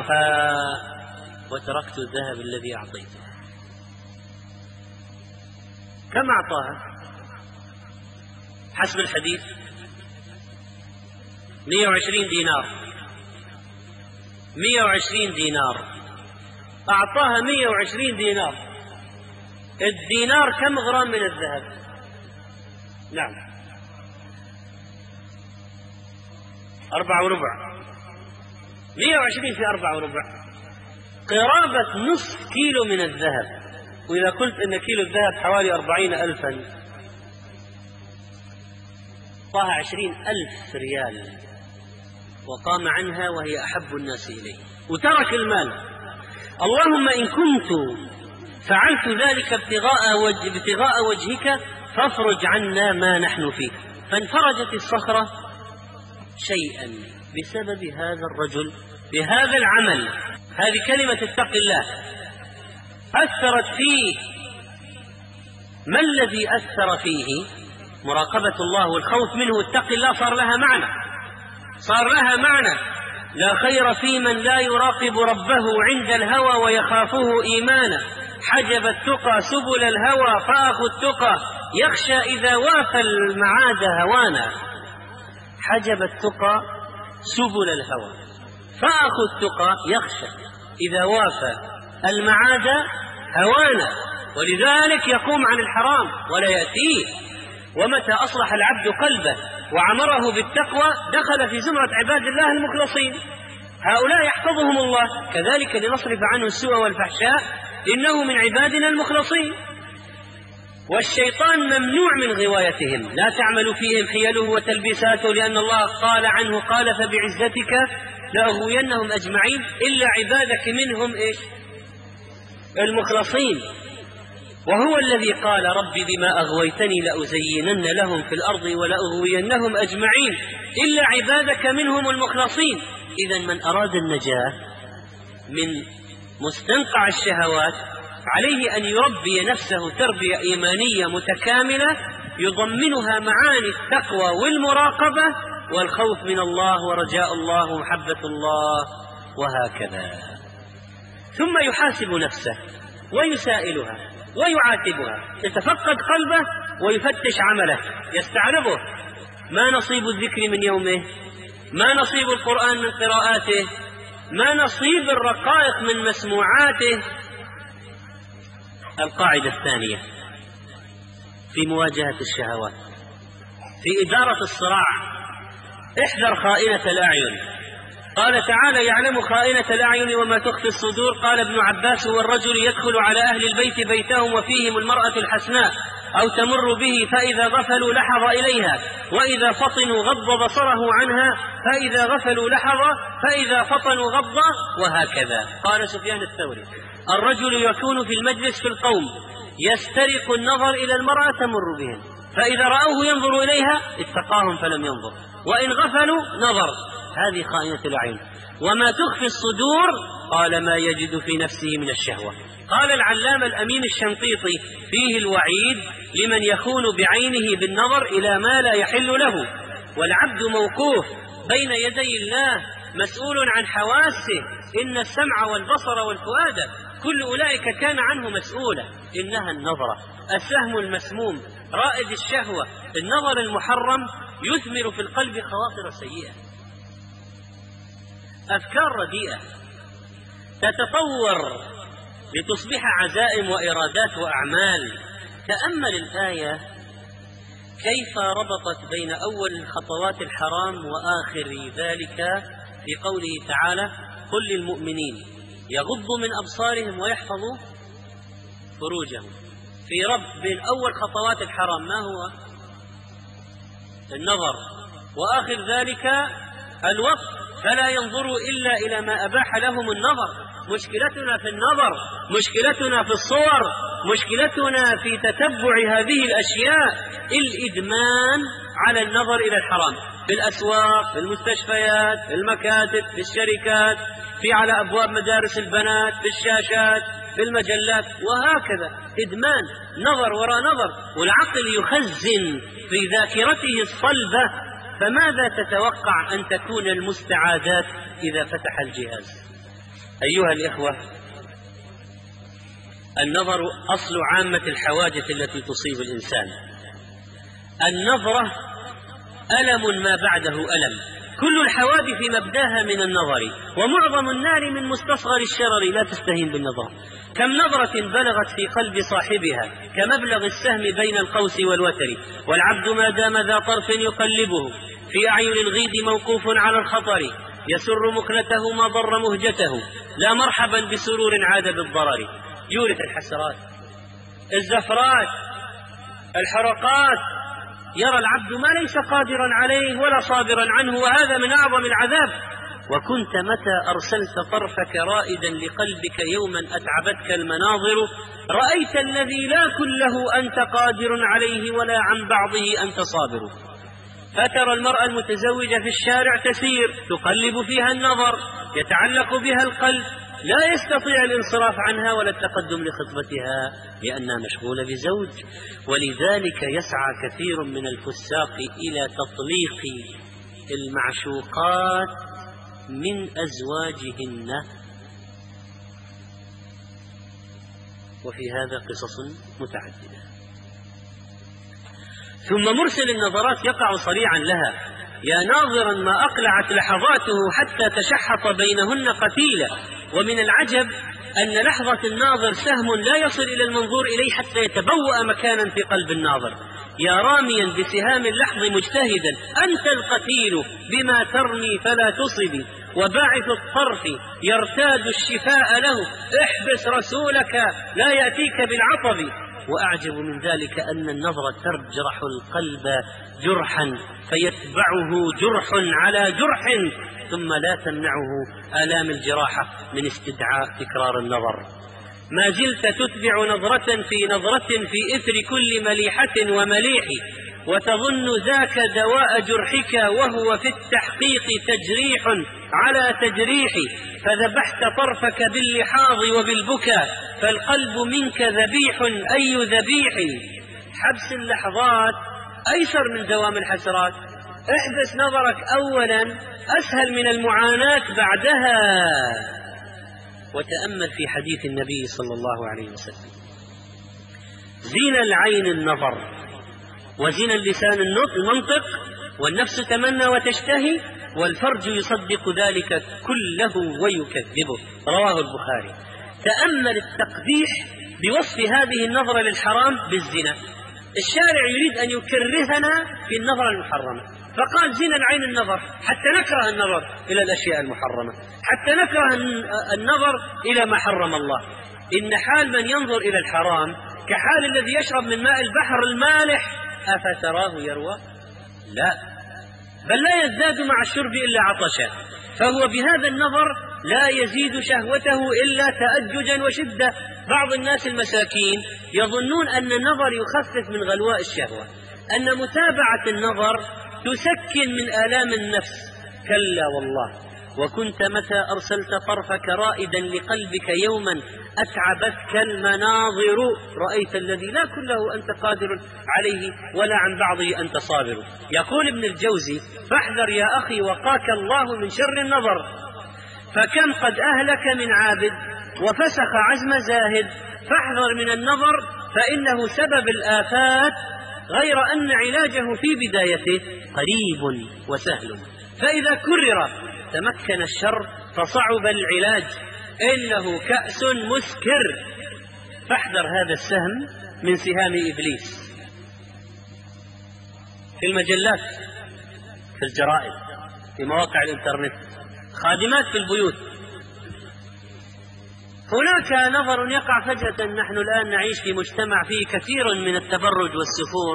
[SPEAKER 1] أعطيتها. كم أعطاها حسب الحديث؟ 120 دينار. أعطاها 120 دينار. الدينار كم غرام من الذهب؟ نعم 4.25. 120 في 4.25 قرابة نصف كيلو من الذهب. وإذا قلت إن كيلو الذهب حوالي 40,000 طاها 20,000 ريال وقام عنها وهي أحب الناس إليه وترك المال. اللهم إن كنت فعلت ذلك ابتغاء وجهك فافرج عنا ما نحن فيه. فانفرجت الصخرة شيئا بسبب هذا الرجل بهذا العمل. هذه كلمة اتق الله أثرت فيه. ما الذي أثر فيه؟ مراقبة الله والخوف منه. اتق الله صار لها معنى. لا خير في من لا يراقب ربه عند الهوى ويخافه إيمانا. حجب التقى سبل الهوى فأخو التقى يخشى إذا وافى المعاد هوانا. حجب التقى سبل الهوى فأخو التقى يخشى إذا وافى المعاد هوانا. ولذلك يقوم عن الحرام ولا يأتيه. ومتى أصلح العبد قلبه وعمره بالتقوى دخل في زمرة عباد الله المخلصين. هؤلاء يحفظهم الله. كذلك لنصرف عنه السوء والفحشاء إنه من عبادنا المخلصين. والشيطان ممنوع من غوايتهم، لا تعمل فيهم حيله وتلبيساته، لأن الله قال عنه قال فبعزتك لأغوينهم أجمعين إلا عبادك منهم المخلصين. وهو الذي قال رب بما أغويتني لأزينن لهم في الأرض ولأغوينهم أجمعين إلا عبادك منهم المخلصين. إذن من أراد النجاة من مستنقع الشهوات عليه أن يربي نفسه تربية إيمانية متكاملة يضمنها معاني التقوى والمراقبة والخوف من الله ورجاء الله ومحبة الله وهكذا. ثم يحاسب نفسه ويسائلها ويعاتبها، يتفقد قلبه ويفتش عمله، يستعرضه: ما نصيب الذكر من يومه؟ ما نصيب القرآن من قراءاته؟ ما نصيب الرقائق من مسموعاته؟ القاعدة الثانية في مواجهة الشهوات، في إدارة الصراع: احذر خائنة الأعين. قال تعالى: يعلم خائنة الأعين وما تخفي الصدور. قال ابن عباس: هو الرجل يدخل على أهل البيت بيتهم وفيهم المرأة الحسناء أو تمر به فإذا غفلوا لحظ إليها، وإذا فطنوا غض بصره عنها، فإذا غفلوا لحظ، فإذا فطنوا غض، وهكذا. قال سفيان الثوري: الرجل يكون في المجلس في القوم يسترق النظر إلى المرأة تمر بهم، فإذا رأوه ينظر إليها اتقاهم فلم ينظر، وإن غفلوا نظر. هذه خائنة الأعين. وما تخفي الصدور قال: ما يجد في نفسه من الشهوة. قال العلامة الأمين الشنقيطي: فيه الوعيد لمن يخون بعينه بالنظر إلى ما لا يحل له، والعبد موقوف بين يدي الله مسؤول عن حواسه، إن السمع والبصر والفؤاد كل أولئك كان عنه مسؤولا. إنها النظرة السهم المسموم رائد الشهوة. النظر المحرم يثمر في القلب خواطر سيئة، أفكار رديئة تتطور لتصبح عزائم وإرادات وأعمال. تأمل الآية كيف ربطت بين أول خطوات الحرام وآخر ذلك في قوله تعالى: قل للمؤمنين يغضوا من أبصارهم ويحفظوا فروجهم. في ربط بين أول خطوات الحرام ما هو؟ النظر، وآخر ذلك الوقت، فلا ينظروا إلا إلى ما أباح لهم النظر. مشكلتنا في النظر، مشكلتنا في الصور، مشكلتنا في تتبع هذه الأشياء الإدمان على النظر إلى الحرام، في الأسواق، في المستشفيات، في المكاتب، في الشركات، في على أبواب مدارس البنات، في الشاشات، في المجلات، وهكذا. إدمان، نظر وراء نظر، والعقل يخزن في ذاكرته الصلبة. فماذا تتوقع أن تكون المستعادات إذا فتح الجهاز؟ أيها الإخوة، النظر أصل عامة الحوادث التي تصيب الإنسان. النظرة ألم ما بعده ألم. كل الحوادث مبداها من النظر، ومعظم النار من مستصغر الشرر. لا تستهين بالنظر. كم نظرة بلغت في قلب صاحبها كمبلغ السهم بين القوس والوتر، والعبد ما دام ذا طرف يقلبه في أعين الغيد موقوف على الخطر، يسر مكنته ما ضر مهجته، لا مرحبا بسرور عاد بالضرر. يورث الحسرات، الزفرات، الحرقات، يرى العبد ما ليس قادرا عليه ولا صابرا عنه، وهذا من أعظم العذاب. وكنت متى أرسلت طرفك رائدا لقلبك يوما أتعبتك المناظر، رأيت الذي لا كله أنت قادر عليه ولا عن بعضه أنت صابر. فترى المرأة المتزوجة في الشارع تسير تقلب فيها النظر، يتعلق بها القلب، لا يستطيع الانصراف عنها ولا التقدم لخطبتها لأنها مشغولة بزوج. ولذلك يسعى كثير من الفساق إلى تطليق المعشوقات من أزواجهن، وفي هذا قصص متعددة. ثم مرسل النظرات يقع صريعا لها: يا ناظرا ما أقلعت لحظاته حتى تشحط بينهن قتيلة. ومن العجب أن لحظة الناظر سهم لا يصل إلى المنظور إليه حتى يتبوأ مكانا في قلب الناظر. يا راميا بسهام اللحظ مجتهدا، أنت القتيل بما ترمي فلا تصبي، وباعث الطرف يرتاد الشفاء له، احبس رسولك لا يأتيك بالعطب. وأعجب من ذلك أن النظر تجرح القلب جرحا فيتبعه جرح على جرح، ثم لا تمنعه آلام الجراحة من استدعاء تكرار النظر. ما زلت تتبع نظرة في نظرة في إثر كل مليحة ومليح، وتظن ذاك دواء جرحك وهو في التحقيق تجريح على تجريح، فذبحت طرفك باللحاظ وبالبكاء، فالقلب منك ذبيح أي ذبيح. حبس اللحظات أيسر من دوام الحسرات. احبس نظرك أولا أسهل من المعاناة بعدها. وتأمل في حديث النبي صلى الله عليه وسلم: زين العين النظر، وزين اللسان المنطق، والنفس تمنى وتشتهي، والفرج يصدق ذلك كله ويكذبه. رواه البخاري. تأمل التقبيح بوصف هذه النظرة للحرام بالزنا. الشارع يريد أن يكرهنا في النظرة المحرمة، فقال زين العين النظر حتى نكره النظر إلى الأشياء المحرمة، حتى نكره النظر إلى ما حرم الله. إن حال من ينظر إلى الحرام كحال الذي يشرب من ماء البحر المالح، أفتراه يروى؟ لا، بل لا يزداد مع الشرب إلا عطشا، فهو بهذا النظر لا يزيد شهوته إلا تأججا وشدة. بعض الناس المساكين يظنون أن النظر يخفف من غلواء الشهوة، أن متابعة النظر تسكن من آلام النفس. كلا والله. وكنت متى أرسلت طرفك رائدا لقلبك يوما أتعبتك المناظر، رأيت الذي لا كله أنت قادر عليه ولا عن بعضه أنت صابر. يقول ابن الجوزي: فاحذر يا أخي وقاك الله من شر النظر، فكم قد أهلك من عابد وفسخ عزم زاهد. فاحذر من النظر فإنه سبب الآفات، غير أن علاجه في بدايته قريب وسهل، فإذا كرر تمكن الشر فصعب العلاج، إنه كأس مسكر. فاحذر هذا السهم من سهام إبليس في المجلات، في الجرائد، في مواقع الإنترنت، خادمات في البيوت. هناك نظر يقع فجأة. نحن الآن نعيش في مجتمع فيه كثير من التبرج والسفور،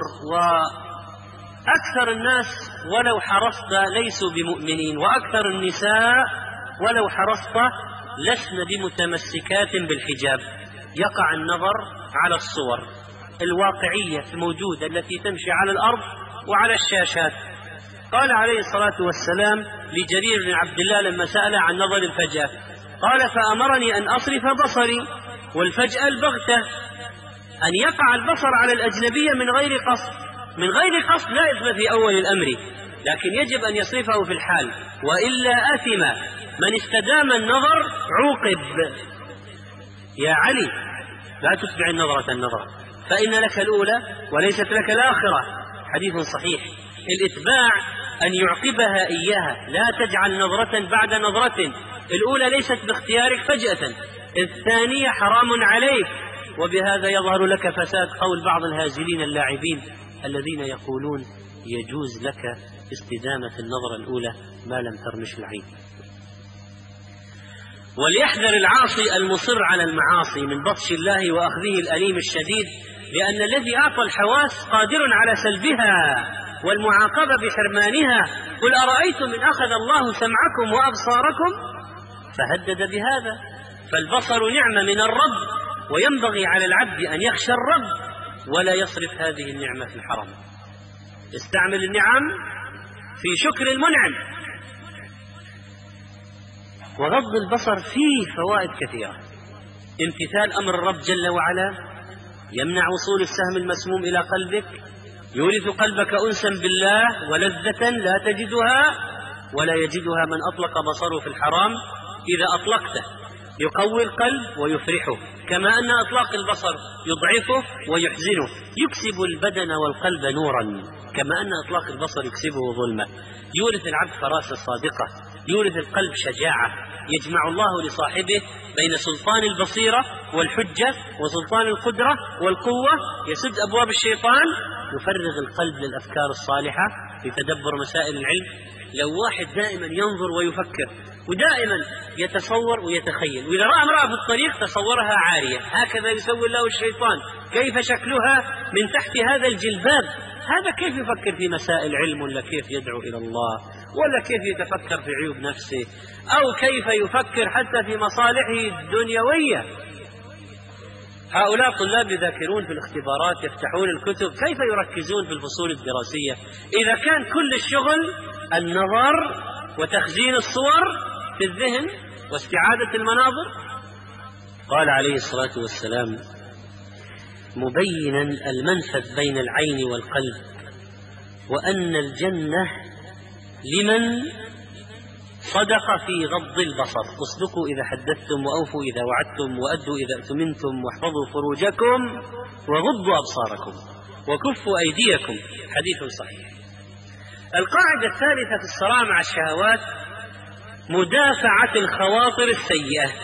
[SPEAKER 1] وأكثر الناس ولو حرصت ليسوا بمؤمنين، وأكثر النساء ولو حرصت لسن بمتمسكات بالحجاب. يقع النظر على الصور الواقعية الموجودة التي تمشي على الأرض وعلى الشاشات. قال عليه الصلاة والسلام لجرير بن عبد الله لما سأل عن نظر الفجأة، قال: فأمرني أن أصرف بصري. والفجأة البغتة، أن يقع البصر على الأجنبية من غير قصد. من غير قصد لا إثم في أول الأمر، لكن يجب أن يصرفه في الحال، وإلا أثم. من استدام النظر عوقب. يا علي، لا تتبع النظرة، فإن لك الأولى وليست لك الآخرة. حديث صحيح. الإتباع أن يعقبها إياها، لا تجعل نظرة بعد نظرة. الأولى ليست باختيارك فجأة، الثانية حرام عليك. وبهذا يظهر لك فساد قول بعض الهازلين اللاعبين الذين يقولون يجوز لك استدامة النظرة الأولى ما لم ترمش العين. وليحذر العاصي المصر على المعاصي من بطش الله وأخذه الأليم الشديد، لأن الذي أعطى الحواس قادر على سلبها والمعاقبة بحرمانها. قل أرأيتم إن أخذ الله سمعكم وأبصاركم؟ فهدد بهذا. فالبصر نعمة من الرب، وينبغي على العبد أن يخشى الرب ولا يصرف هذه النعمة في الحرام. استعمل النعم في شكر المنعم. وغض البصر فيه فوائد كثيرة. امتثال أمر الرب جل وعلا يمنع وصول السهم المسموم إلى قلبك، يورث قلبك أنسا بالله ولذة لا تجدها ولا يجدها من أطلق بصره في الحرام. إذا أطلقته يقوي القلب ويفرحه، كما أن أطلاق البصر يضعفه ويحزنه. يكسب البدن والقلب نورا، كما أن أطلاق البصر يكسبه ظلمة. يورث العبد فراسة صادقة، يورث القلب شجاعة. يجمع الله لصاحبه بين سلطان البصيرة والحجة وسلطان القدرة والقوة، يسد أبواب الشيطان، يفرغ القلب للأفكار الصالحة لتدبر مسائل العلم. لو واحد دائما ينظر ويفكر ودائما يتصور ويتخيل، وإذا رأى امرأة في الطريق تصورها عارية، هكذا يسوي الله الشيطان، كيف شكلها من تحت هذا الجلباب. هذا كيف يفكر في مسائل علم، ولا كيف يدعو إلى الله، ولا كيف يتفكر في عيوب نفسه، أو كيف يفكر حتى في مصالحه الدنيوية. هؤلاء طلاب يذاكرون في الاختبارات، يفتحون الكتب، كيف يركزون في الفصول الدراسية إذا كان كل الشغل النظر وتخزين الصور في الذهن واستعادة المناظر؟ قال عليه الصلاة والسلام مبينا المنفذ بين العين والقلب، وأن الجنة لمن صدق في غض البصر. اصدقوا إذا حدثتم، وأوفوا إذا وعدتم، وأدوا إذا اؤتمنتم، واحفظوا فروجكم، وغضوا أبصاركم، وكفوا أيديكم. حديث صحيح. القاعدة الثالثة في الصراع مع الشهوات مدافعة الخواطر السيئة.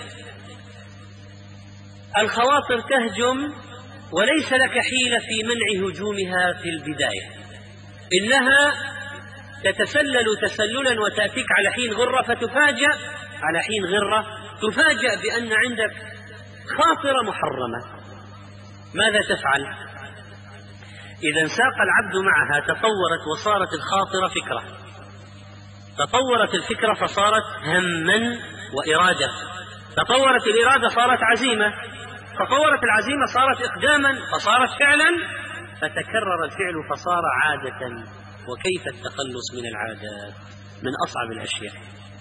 [SPEAKER 1] الخواطر تهجم وليس لك حيلة في منع هجومها في البداية، إنها تتسلل تسللا وتأتيك على حين غرة، فتفاجأ على حين غرة تفاجأ بأن عندك خاطرة محرمة. ماذا تفعل؟ إذا انساق العبد معها تطورت وصارت الخاطرة فكرة، تطورت الفكرة فصارت هما وإرادة، تطورت الإرادة صارت عزيمة، تطورت العزيمة صارت إقداما، فصارت فعلا، فتكرر الفعل فصار عادة. وكيف التخلص من العادات؟ من أصعب الأشياء.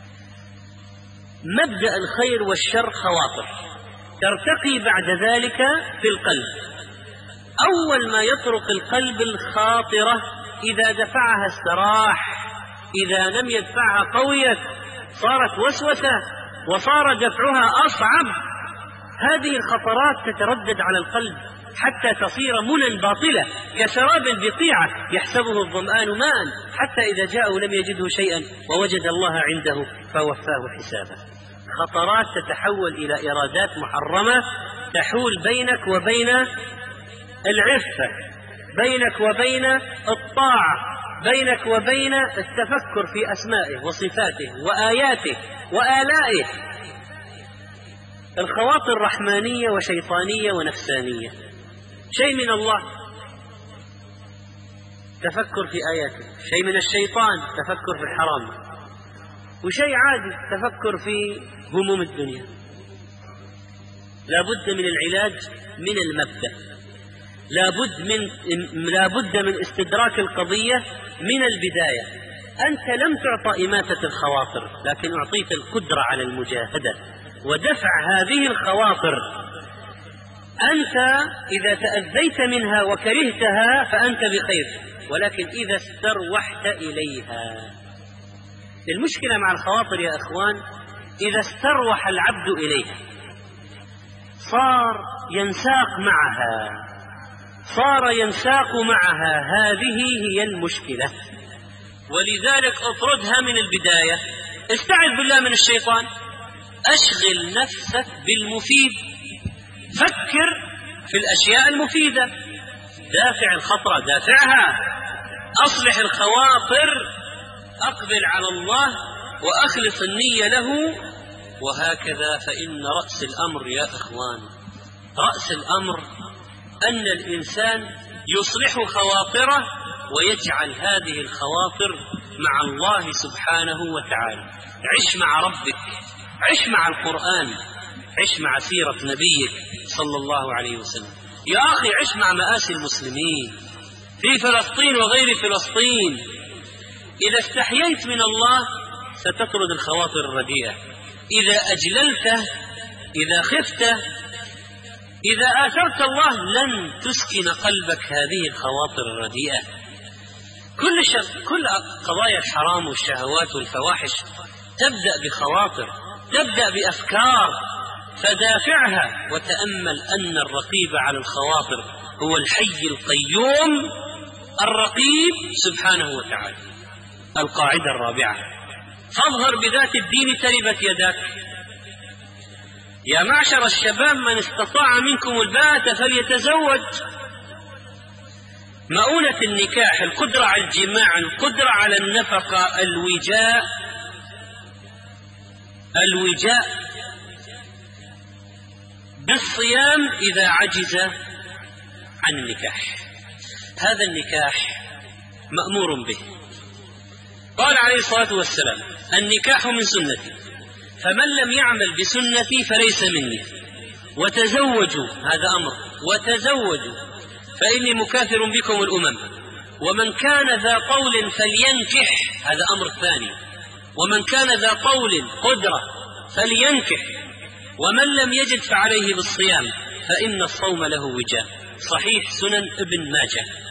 [SPEAKER 1] مبدأ الخير والشر خواطر ترتقي بعد ذلك في القلب. أول ما يطرق القلب الخاطرة، إذا دفعها استراح، إذا لم يدفعها قويت، صارت وسوسة وصار دفعها أصعب. هذه الخطرات تتردد على القلب حتى تصير منى باطلة كسراب بقيعة يحسبه الظمآن ماء، حتى إذا جاءه لم يجده شيئا ووجد الله عنده فوفاه حسابه. خطرات تتحول إلى إرادات محرمة تحول بينك وبين العفة، بينك وبين الطاعة، بينك وبين التفكر في أسمائه وصفاته وآياته وآلائه. الخواطر رحمانية وشيطانية ونفسانية. شيء من الله تفكر في آياته، شيء من الشيطان تفكر في الحرام، وشيء عادي تفكر في هموم الدنيا. لا بد من العلاج من المبدأ، لا بد من استدراك القضية من البداية. أنت لم تعطى إماتة الخواطر، لكن أعطيت القدرة على المجاهدة ودفع هذه الخواطر. أنت إذا تأذيت منها وكرهتها فأنت بخير، ولكن إذا استروحت إليها. المشكلة مع الخواطر يا أخوان، إذا استروح العبد إليها صار ينساق معها. هذه هي المشكلة، ولذلك اطردها من البداية. استعذ بالله من الشيطان، أشغل نفسك بالمفيد، فكر في الأشياء المفيدة، دافع الخطرة دافعها، أصلح الخواطر، أقبل على الله وأخلص النية له. وهكذا. فإن رأس الأمر يا إخوان، رأس الأمر أن الإنسان يصلح خواطره ويجعل هذه الخواطر مع الله سبحانه وتعالى. عش مع ربك، عش مع القرآن، عش مع سيرة نبيك صلى الله عليه وسلم. يا أخي عش مع مآسي المسلمين في فلسطين وغير فلسطين. إذا استحييت من الله ستطرد الخواطر الرديئة. إذا أجللته، إذا خفته، إذا آثرت الله لن تسكن قلبك هذه الخواطر الرديئة. كل قضايا الحرام والشهوات والفواحش تبدأ بخواطر، تبدأ بأفكار، فدافعها وتأمل أن الرقيب على الخواطر هو الحي القيوم الرقيب سبحانه وتعالى. القاعدة الرابعة: فاظهر بذات الدين تربت يداك. يا معشر الشباب، من استطاع منكم الباءة فليتزوج. مؤونة النكاح، القدرة على الجماع، القدرة على النفقة، الوجاء، الوجاء بالصيام إذا عجز عن النكاح. هذا النكاح مأمور به. قال عليه الصلاة والسلام: النكاح من سنتي، فمن لم يعمل بسنتي فليس مني، وتزوجوا، هذا أمر، وتزوجوا فإني مكاثر بكم الأمم، ومن كان ذا طول فلينكح، هذا أمر ثاني، ومن كان ذا طول قدرة فلينكح، ومن لم يجد فعليه بالصيام فإن الصوم له وجاء. صحيح سنن ابن ماجه.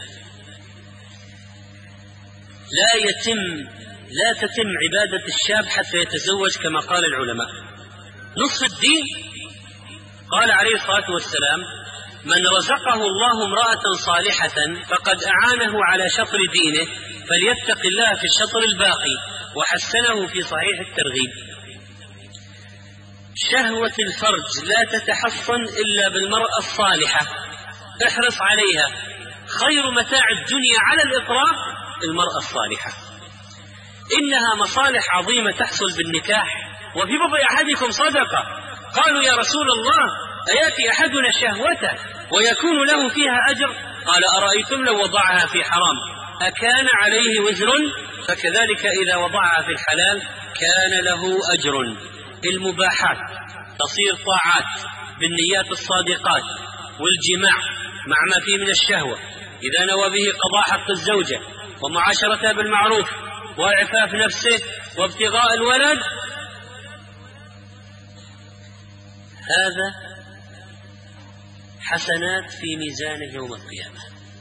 [SPEAKER 1] لا تتم عبادة الشاب حتى يتزوج كما قال العلماء. نصف الدين، قال عليه الصلاة والسلام: من رزقه الله امرأة صالحة فقد أعانه على شطر دينه، فليتق الله في الشطر الباقي، وحسنه في صحيح الترغيب. شهوة الفرج لا تتحصن إلا بالمرأة الصالحة، احرص عليها. خير متاع الدنيا على الإطلاق المرأة الصالحة. إنها مصالح عظيمة تحصل بالنكاح، وفي بضع أحدكم صدقة. قالوا: يا رسول الله، أيأتي أحدنا شهوته ويكون له فيها أجر؟ قال: أرأيتم لو وضعها في حرام أكان عليه وزر؟ فكذلك إذا وضعها في الحلال كان له أجر. المباحات تصير طاعات بالنيات الصادقات، والجماع مع ما فيه من الشهوة إذا نوى به قضاء حق الزوجة ومعاشرتها بالمعروف وإعفاف نفسه وابتغاء الولد، هذا حسنات في ميزانه يوم القيامة.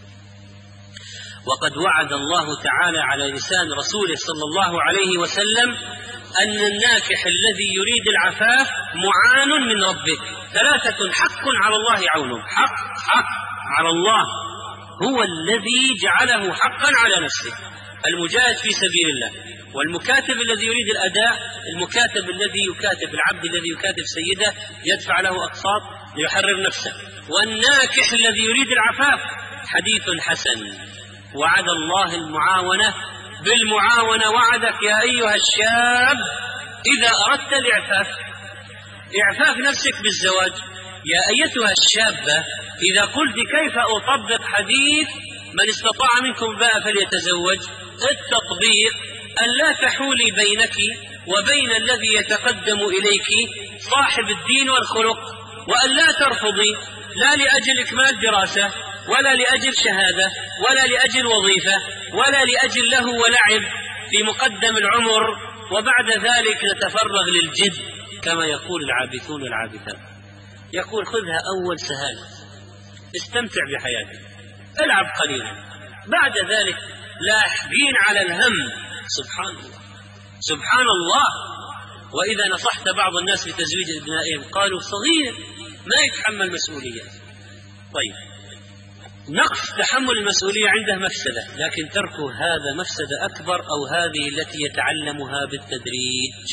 [SPEAKER 1] وقد وعد الله تعالى على لسان رسوله صلى الله عليه وسلم أن الناكح الذي يريد العفاف معان من ربه. 3 حق على الله عونه. حق على الله هو الذي جعله حقا على نفسه: المجاهد في سبيل الله، والمكاتب الذي يريد الأداء، المكاتب الذي يكاتب، العبد الذي يكاتب سيده يدفع له أقساط ليحرر نفسه، والناكح الذي يريد العفاف. حديث حسن. وعد الله المعاونة بالمعاونة. وعدك يا أيها الشاب إذا أردت الإعفاف، إعفاف نفسك بالزواج. يا أيتها الشابة إذا قلت كيف أطبق حديث من استطاع منكم الباءة فليتزوج، التطبيق أن لا تحولي بينك وبين الذي يتقدم إليك صاحب الدين والخلق، وأن لا ترفضي، لا لأجل إكمال دراسة، ولا لأجل شهادة، ولا لأجل وظيفة، ولا لأجل له ولعب في مقدم العمر، وبعد ذلك نتفرغ للجد كما يقول العابثون والعابثات. يقول: خذها أول سهال، استمتع بحياتك، العب قليلا، بعد ذلك لاحقين على الهم. سبحان الله، سبحان الله. وإذا نصحت بعض الناس بتزويج ابنائهم قالوا: صغير ما يتحمل مسؤولية. طيب، نقص تحمل المسؤولية عنده مفسدة، لكن تركه هذا مفسدة أكبر، أو هذه التي يتعلمها بالتدريج.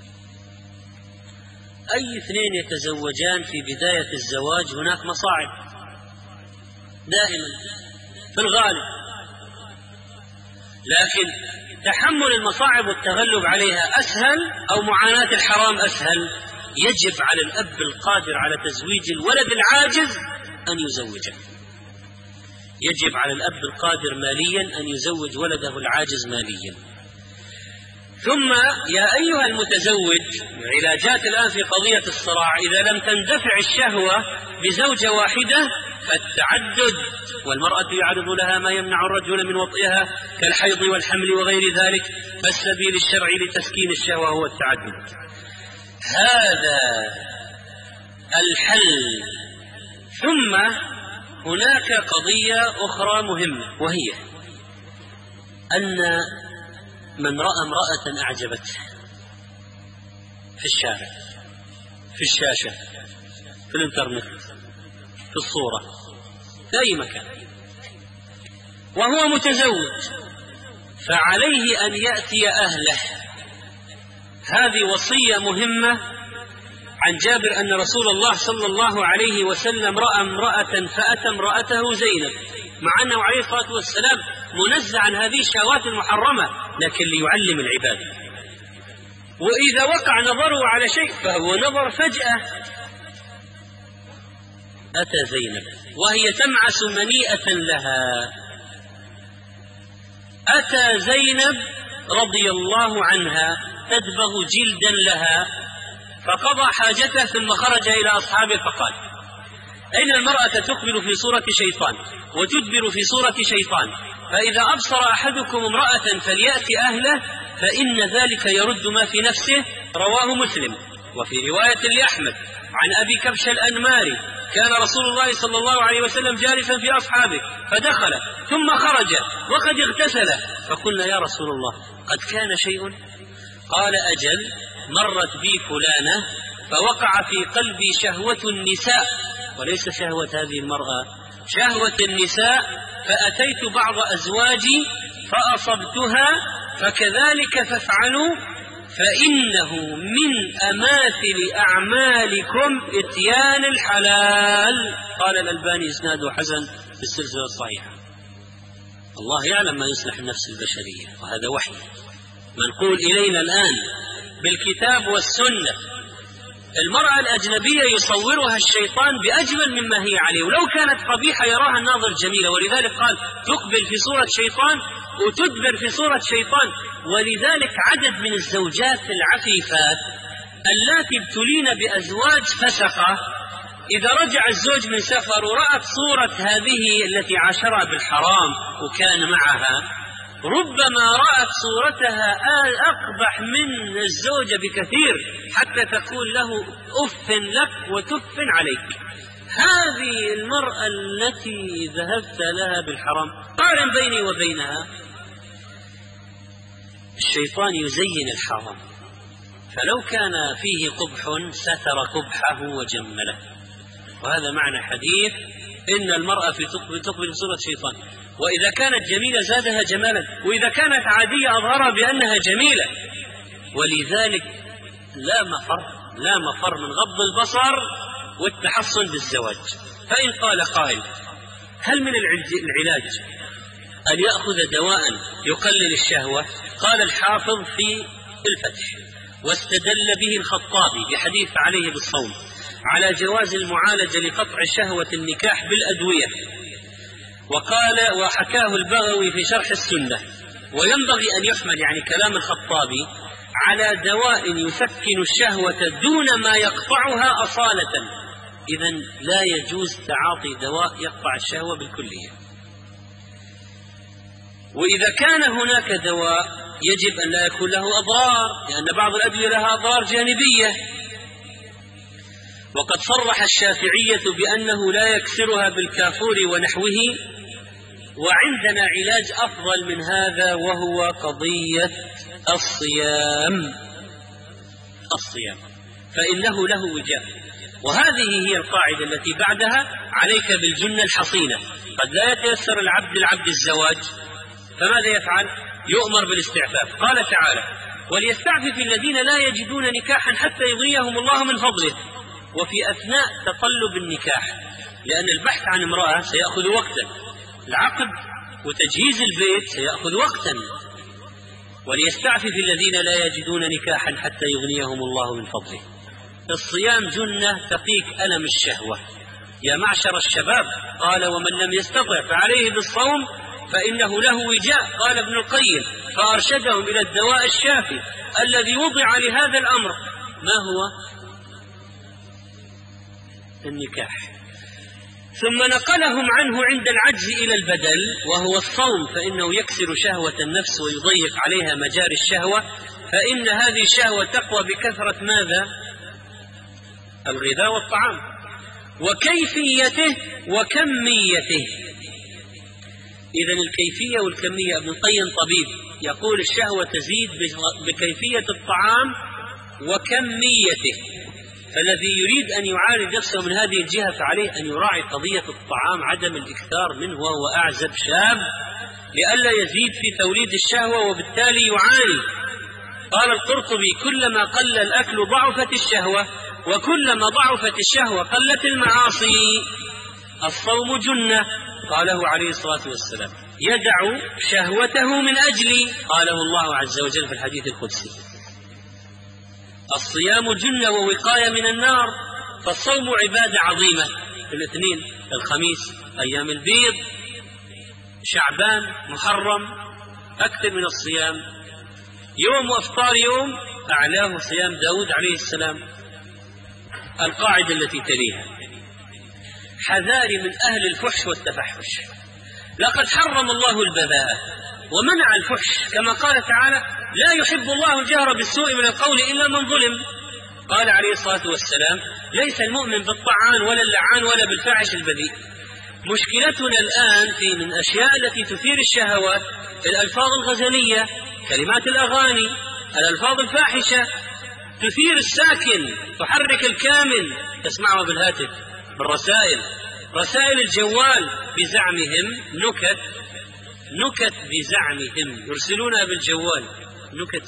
[SPEAKER 1] أي 2 يتزوجان في بداية الزواج هناك مصاعب دائما في الغالب، لكن تحمل المصاعب والتغلب عليها أسهل، أو معاناة الحرام أسهل. يجب على الأب القادر على تزويج الولد العاجز أن يزوجه. يجب على الأب القادر ماليا أن يزوج ولده العاجز ماليا. ثم يا أيها المتزوج، علاجات الآن في قضية الصراع: إذا لم تندفع الشهوة بزوجة واحدة فالتعدد، والمرأة يعرض لها ما يمنع الرجل من وطئها كالحيض والحمل وغير ذلك، فالسبيل الشرعي لتسكين الشهوة هو التعدد. هذا الحل. ثم هناك قضية أخرى مهمة، وهي أن من رأى امرأة أعجبته في الشارع، في الشاشة، في الإنترنت، في الصورة، في أي مكان، وهو متزوج، فعليه أن يأتي أهله. هذه وصية مهمة عن جابر أن رسول الله صلى الله عليه وسلم رأى امرأة فأتى امرأته زينب، مع أنه عليه الصلاة والسلام منزه عن هذه الشهوات المحرمة، لكن ليعلم العباد وإذا وقع نظره على شيء فهو نظر فجأة. أتى زينب وهي تمعس منيئة لها، أتى زينب رضي الله عنها تدبغ جلدا لها، فقضى حاجته ثم خرج إلى أصحابه فقال: إن المرأة تقبل في صورة شيطان وتدبر في صورة شيطان، فإذا أبصر أحدكم امرأة فليأتي أهله فإن ذلك يرد ما في نفسه. رواه مسلم. وفي رواية لأحمد عن أبي كبش الأنماري: كان رسول الله صلى الله عليه وسلم جالسا في أصحابه فدخل ثم خرج وقد اغتسل، فقلنا: يا رسول الله قد كان شيء؟ قال: أجل، مرت بي فلانة فوقع في قلبي شهوة النساء، وليس شهوة هذه المرأة، شهوة النساء، فأتيت بعض أزواجي فأصبتها، فكذلك فافعلوا، فإنه من أماثل أعمالكم إتيان الحلال. قال الألباني: إسناده حسن في السلسلة الصحيحة. الله يعلم ما يصلح النفس البشرية، وهذا وحي منقول إلينا الآن بالكتاب والسنة. المرأة الأجنبية يصورها الشيطان بأجمل مما هي عليه، ولو كانت قبيحة يراها الناظر جميلة، ولذلك قال: تقبل في صورة شيطان وتدبر في صورة شيطان. ولذلك عدد من الزوجات العفيفات اللاتي ابتلين بأزواج فسقة، إذا رجع الزوج من سفر ورأت صورة هذه التي عاشرها بالحرام وكان معها، ربما رأت صورتها أقبح من الزوجة بكثير، حتى تقول له: أف لك وتف عليك. هذه المرأة التي ذهبت لها بالحرام، قارن بيني وبينها. الشيطان يزين الحرام، فلو كان فيه قبح ستر قبحه وجمله. وهذا معنى حديث إن المرأة تقبل بصورة شيطان، وإذا كانت جميلة زادها جمالا، وإذا كانت عادية أظهرها بأنها جميلة. ولذلك لا مفر من غض البصر والتحصن بالزواج. فإن قال قائل: هل من العلاج أن يأخذ دواء يقلل الشهوة؟ قال الحافظ في الفتح: واستدل به الخطابي بحديث عليه بالصوم على جواز المعالجة لقطع شهوة النكاح بالأدوية، وقال وحكاه البغوي في شرح السنة. وينبغي أن يحمل يعني كلام الخطابي على دواء يسكن الشهوة دون ما يقطعها أصالة. إذن لا يجوز تعاطي دواء يقطع الشهوة بالكلية. وإذا كان هناك دواء يجب أن لا يكون له أضرار، لأن بعض الأدوية لها أضرار جانبية، وقد صرح الشافعية بأنه لا يكسرها بالكافور ونحوه. وعندنا علاج أفضل من هذا، وهو قضية الصيام، فإنه له وجاء. وهذه هي القاعدة التي بعدها: عليك بالجنة الحصينة. قد لا يتيسر العبد الزواج، فماذا يفعل؟ يؤمر بالاستعفاف. قال تعالى: وليستعفف الذين لا يجدون نكاحا حتى يغنيهم الله من فضله. وفي أثناء تطلب النكاح، لأن البحث عن امرأة سيأخذ وقتا، العقد وتجهيز البيت سيأخذ وقتا. وليستعفف الذين لا يجدون نكاحا حتى يغنيهم الله من فضله. الصيام جنة تقيك ألم الشهوة. يا معشر الشباب، قال: ومن لم يستطع فعليه بالصوم فإنه له وجاء. قال ابن القيم: فأرشدهم إلى الدواء الشافي الذي وضع لهذا الأمر. ما هو؟ النكاح. ثم نقلهم عنه عند العجز إلى البدل، وهو الصوم، فإنه يكسر شهوة النفس ويضيق عليها مجاري الشهوة، فإن هذه الشهوة تقوى بكثرة ماذا؟ الغذاء والطعام، وكيفيته وكميته. إذن الكيفية والكمية. ابن القيم طبيب يقول: الشهوة تزيد بكيفية الطعام وكميته. فالذي يريد أن يعالج نفسه من هذه الجهة فعليه أن يراعي قضية الطعام، عدم الإكثار منه، وهو أعزب شاب، لئلا يزيد في توليد الشهوة وبالتالي يعاني. قال القرطبي: كلما قل الأكل ضعفت الشهوة، وكلما ضعفت الشهوة قلت المعاصي. الصوم جنة، قاله عليه الصلاة والسلام: يدع شهوته من أجلي، قاله الله عز وجل في الحديث القدسي. الصيام جنة ووقاية من النار، فالصوم عبادة عظيمة. الاثنين، الخميس، أيام البيض، شعبان، محرم، أكثر من الصيام. يوم وأفطار يوم أعلاه صيام داود عليه السلام. القاعدة التي تليها: حذاري من أهل الفحش والتفحش. لقد حرم الله البذاءة ومنع الفحش، كما قال تعالى: لا يحب الله الجهر بالسوء من القول إلا من ظلم. قال عليه الصلاة والسلام: ليس المؤمن بالطعان ولا اللعان ولا بالفاحش البذيء. مشكلتنا الآن في من الأشياء التي تثير الشهوات الألفاظ الغزلية، كلمات الأغاني، الألفاظ الفاحشة، تثير الساكن، تحرك الكامل، تسمعه بالهاتف، بالرسائل، رسائل الجوال، بزعمهم نكت بزعمهم يرسلونها بالجوال، نكت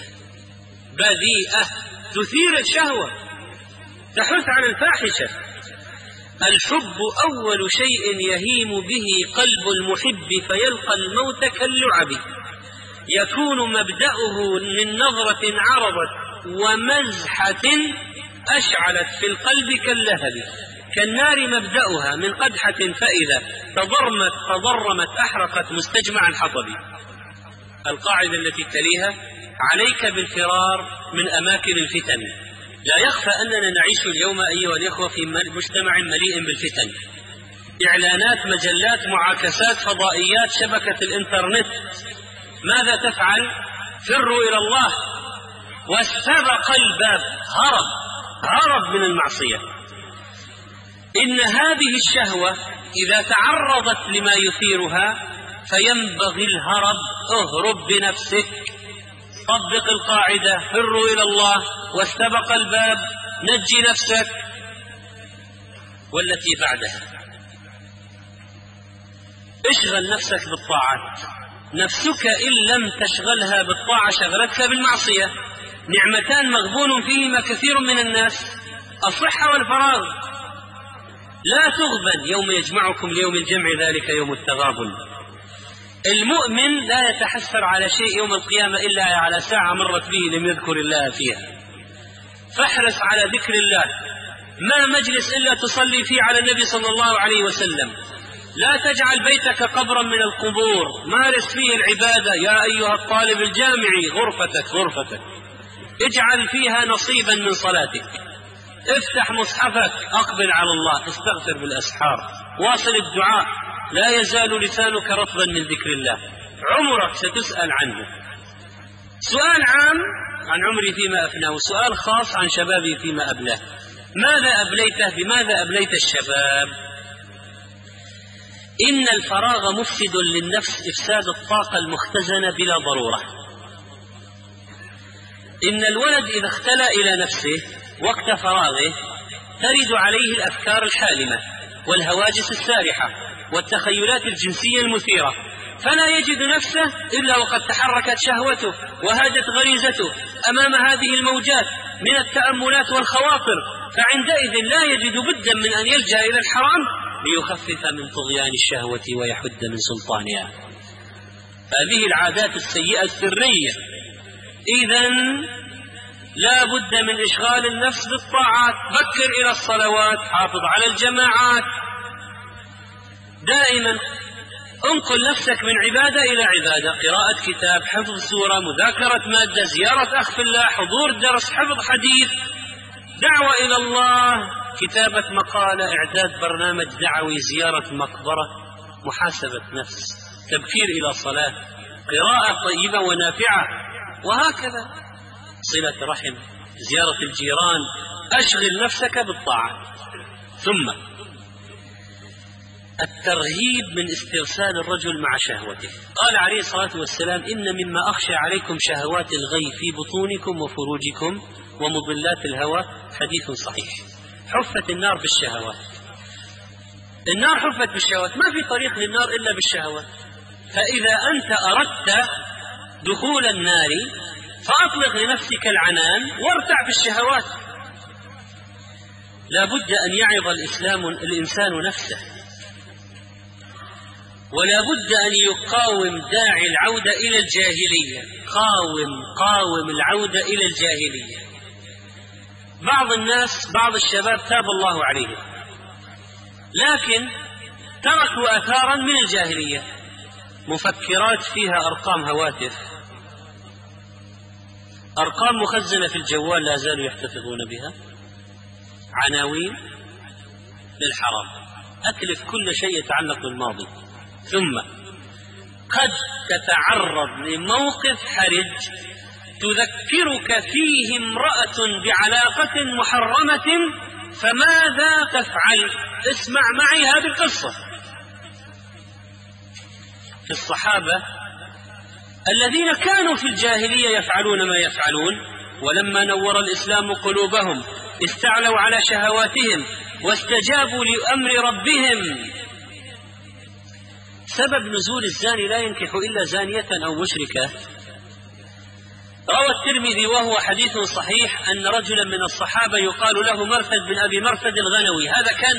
[SPEAKER 1] بذيئة تثير الشهوة، تحث على الفاحشة. الحب أول شيء يهيم به قلب المحب فيلقى الموت كاللعب، يكون مبدأه من نظرة عرضت ومزحة أشعلت في القلب كاللهب، كالنار مبدأها من قدحة فإذا تضرمت أحرقت مستجمع الحطب. القاعدة التي تليها: عليك بالفرار من أماكن الفتن. لا يخفى أننا نعيش اليوم أيها الإخوة في مجتمع مليء بالفتن، إعلانات، مجلات، معاكسات، فضائيات، شبكة الإنترنت. ماذا تفعل؟ فروا إلى الله، واستبق الباب، هرب من المعصية. إن هذه الشهوة إذا تعرضت لما يثيرها فينبغي الهرب. اهرب بنفسك، طبق القاعدة: فروا إلى الله واستبق الباب، نجي نفسك. والتي بعدها: اشغل نفسك بالطاعات. نفسك إن لم تشغلها بالطاعة شغلتك بالمعصية. نعمتان مغبون فيهما كثير من الناس: الصحة والفراغ. لا تغبن يوم يجمعكم ليوم الجمع، ذلك يوم التغابن. المؤمن لا يتحسر على شيء يوم القيامة إلا على ساعة مرت به لم يذكر الله فيها. فاحرص على ذكر الله. ما مجلس إلا تصلي فيه على النبي صلى الله عليه وسلم. لا تجعل بيتك قبرا من القبور، مارس فيه العبادة. يا أيها الطالب الجامعي، غرفتك اجعل فيها نصيبا من صلاتك. افتح مصحفك، أقبل على الله، استغفر بالأسحار، واصل الدعاء. لا يزال لسانك رطبا من ذكر الله. عمرك ستسأل عنه. سؤال عام عن عمري فيما أفناه، سؤال خاص عن شبابي فيما أبلاه. ماذا أبليته؟ بماذا أبليت الشباب؟ إن الفراغ مفسد للنفس إفساد الطاقة المختزنة بلا ضرورة. إن الولد إذا اختلى إلى نفسه وقت فراغه ترد عليه الأفكار الحالمة والهواجس السارحة والتخيلات الجنسية المثيرة، فلا يجد نفسه إلا وقد تحركت شهوته وهاجت غريزته أمام هذه الموجات من التأملات والخواطر، فعندئذ لا يجد بدا من أن يلجأ إلى الحرام ليخفف من طغيان الشهوة ويحد من سلطانها. هذه العادات السيئة السرية. إذن لا بد من إشغال النفس بالطاعات. بكر إلى الصلوات، حافظ على الجماعات، دائما انقل نفسك من عبادة إلى عبادة، قراءة كتاب، حفظ سورة، مذاكرة مادة، زيارة أخ في الله، حضور درس، حفظ حديث، دعوة إلى الله، كتابة مقالة، إعداد برنامج دعوي، زيارة مقبرة، محاسبة نفس، تبكير إلى صلاة، قراءة طيبة ونافعة، وهكذا صلة رحم، زيارة الجيران. أشغل نفسك بالطاعة. ثم الترهيب من استرسال الرجل مع شهوته. قال عليه الصلاة والسلام: إن مما أخشى عليكم شهوات الغي في بطونكم وفروجكم ومضلات الهوى. حديث صحيح. حفت النار بالشهوات. النار حفت بالشهوات، ما في طريق للنار إلا بالشهوات. فإذا أنت أردت دخول النار فأطلق لنفسك العنان وارتع في الشهوات. لا بد أن يعظ الإنسان نفسه، ولا بد أن يقاوم داعي العودة إلى الجاهلية. قاوم العودة إلى الجاهلية. بعض الناس بعض الشباب تاب الله عليهم، لكن تركوا أثارا من الجاهلية، مفكرات فيها أرقام هواتف، أرقام مخزنة في الجوال لا زالوا يحتفظون بها، عناوين للحرام، أتلف كل شيء يتعلق بالماضي. ثم قد تتعرض لموقف حرج تذكرك فيه امرأة بعلاقة محرمة، فماذا تفعل؟ اسمع معي هذه القصة. في الصحابة الذين كانوا في الجاهلية يفعلون ما يفعلون، ولما نور الإسلام قلوبهم استعلوا على شهواتهم واستجابوا لأمر ربهم. سبب نزول الزاني لا ينكح إلا زانية أو مشركة. روى الترمذي وهو حديث صحيح أن رجلا من الصحابة يقال له مرثد بن أبي مرثد الغنوي، هذا كان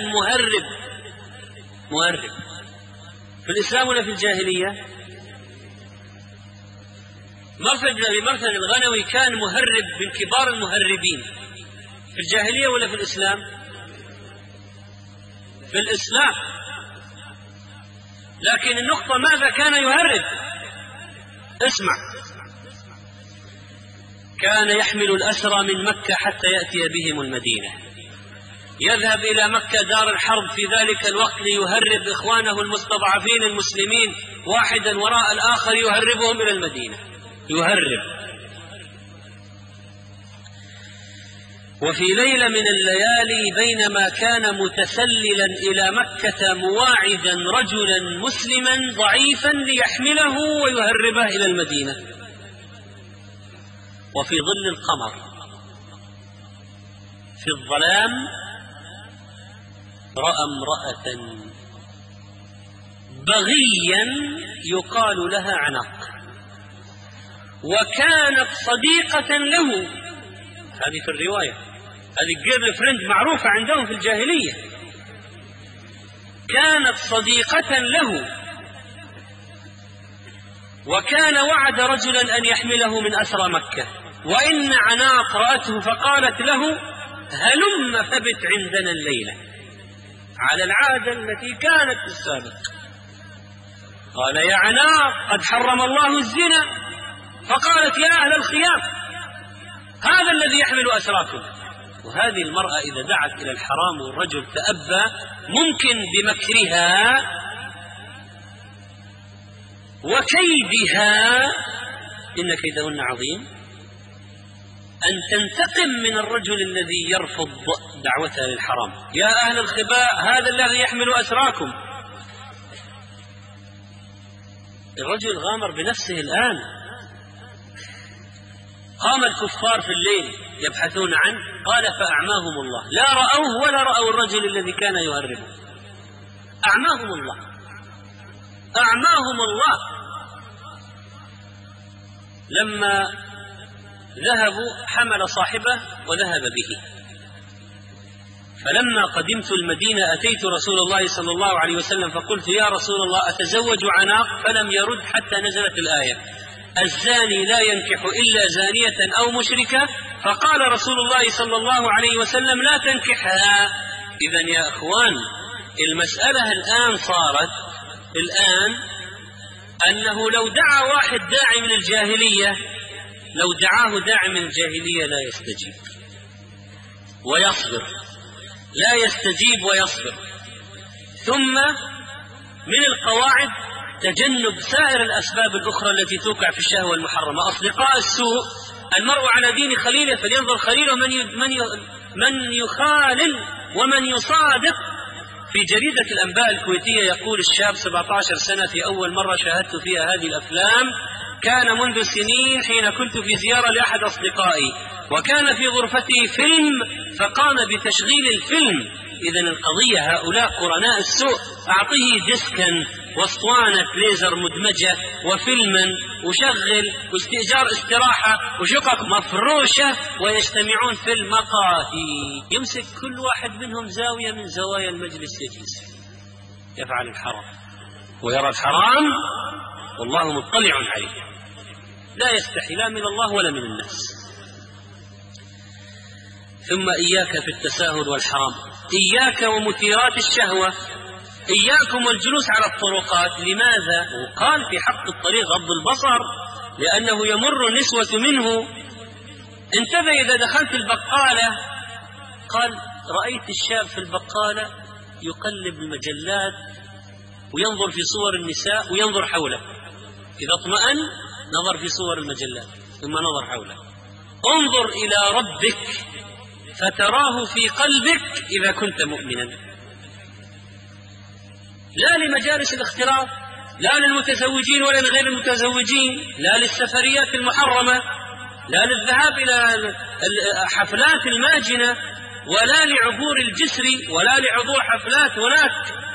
[SPEAKER 1] مهرب في الإسلام ولا في الجاهلية؟ مرثد بن أبي مرثد الغنوي كان مهرب من كبار المهربين، في الجاهلية ولا في الإسلام؟ في الإسلام. لكن النقطة ماذا كان يهرب؟ اسمع، كان يحمل الأسرى من مكة حتى يأتي بهم المدينة، يذهب إلى مكة دار الحرب في ذلك الوقت ليهرب إخوانه المستضعفين المسلمين واحدا وراء الآخر، يهربهم إلى المدينة، يهرب. وفي ليلة من الليالي بينما كان متسللا إلى مكة مواعدا رجلا مسلما ضعيفا ليحمله ويهربه إلى المدينة، وفي ظل القمر في الظلام رأى امرأة بغيا يقال لها عنق، وكانت صديقة له. هذه في الرواية، هذه جيرل فريند معروفة عندهم في الجاهلية، كانت صديقة له، وكان وعد رجلا أن يحمله من أسرى مكة، وإن عناق رأته فقالت له هلم فبت عندنا الليلة، على العادة التي كانت في السابق. قال يا عناق قد حرم الله الزنا، فقالت يا أهل الخيام هذا الذي يحمل أسراكم. وهذه المرأة إذا دعت إلى الحرام والرجل تأبى ممكن بمكرها وكيدها، إن كيدهن عظيم، أن تنتقم من الرجل الذي يرفض دعوتها للحرام. يا أهل الخباء هذا الذي يحمل أسراكم. الرجل غامر بنفسه الآن. قام الكفار في الليل يبحثون عنه، قال فأعماهم الله، لا رأوه ولا رأوا الرجل الذي كان يهربه، أعماهم الله، أعماهم الله. لما ذهبوا حمل صاحبه وذهب به. فلما قدمت المدينة أتيت رسول الله صلى الله عليه وسلم فقلت يا رسول الله أتزوج عناق؟ فلم يرد حتى نزلت الآية الزاني لا ينكح إلا زانية أو مشركة، فقال رسول الله صلى الله عليه وسلم لا تنكحها. إذن يا أخوان المسألة الآن صارت أنه لو دعا واحد داعي من الجاهلية، لو دعاه داعي من الجاهلية لا يستجيب ويصبر، لا يستجيب ويصبر. ثم من القواعد تجنب سائر الأسباب الأخرى التي توقع في الشهوة المحرمة. أصدقاء السوء، المرء على دين خليله فلينظر خليله من يخالل ومن يصادق. في جريدة الأنباء الكويتية يقول الشاب 17 سنة في أول مرة شاهدت فيها هذه الأفلام كان منذ سنين حين كنت في زيارة لأحد أصدقائي، وكان في غرفته فيلم فقام بتشغيل الفيلم. إذن القضية هؤلاء قرناء السوء، أعطيه ديسكا واسطوانة ليزر مدمجة وفيلما وشغل واستئجار استراحة وشقق مفروشة ويجتمعون في المقاهي، يمسك كل واحد منهم زاوية من زوايا المجلس يجلس يفعل الحرام ويرى الحرام والله مطلع عليه، لا يستحي لا من الله ولا من الناس. ثم إياك في التساهل والحرام، إياك ومثيرات الشهوة، إياكم والجلوس على الطرقات. لماذا؟ وقال في حق الطريق غض البصر، لأنه يمر النسوة منه. انتبه إذا دخلت البقالة، قال رأيت الشاب في البقالة يقلب المجلات وينظر في صور النساء وينظر حوله، إذا اطمأن نظر في صور المجلات ثم نظر حوله. انظر إلى ربك فتراه في قلبك إذا كنت مؤمنا. لا لمجالس الاختلاط، لا للمتزوجين ولا لغير المتزوجين، لا للسفريات المحرمة، لا للذهاب إلى حفلات الماجنة، ولا لعبور الجسر، ولا لحضور حفلات هناك.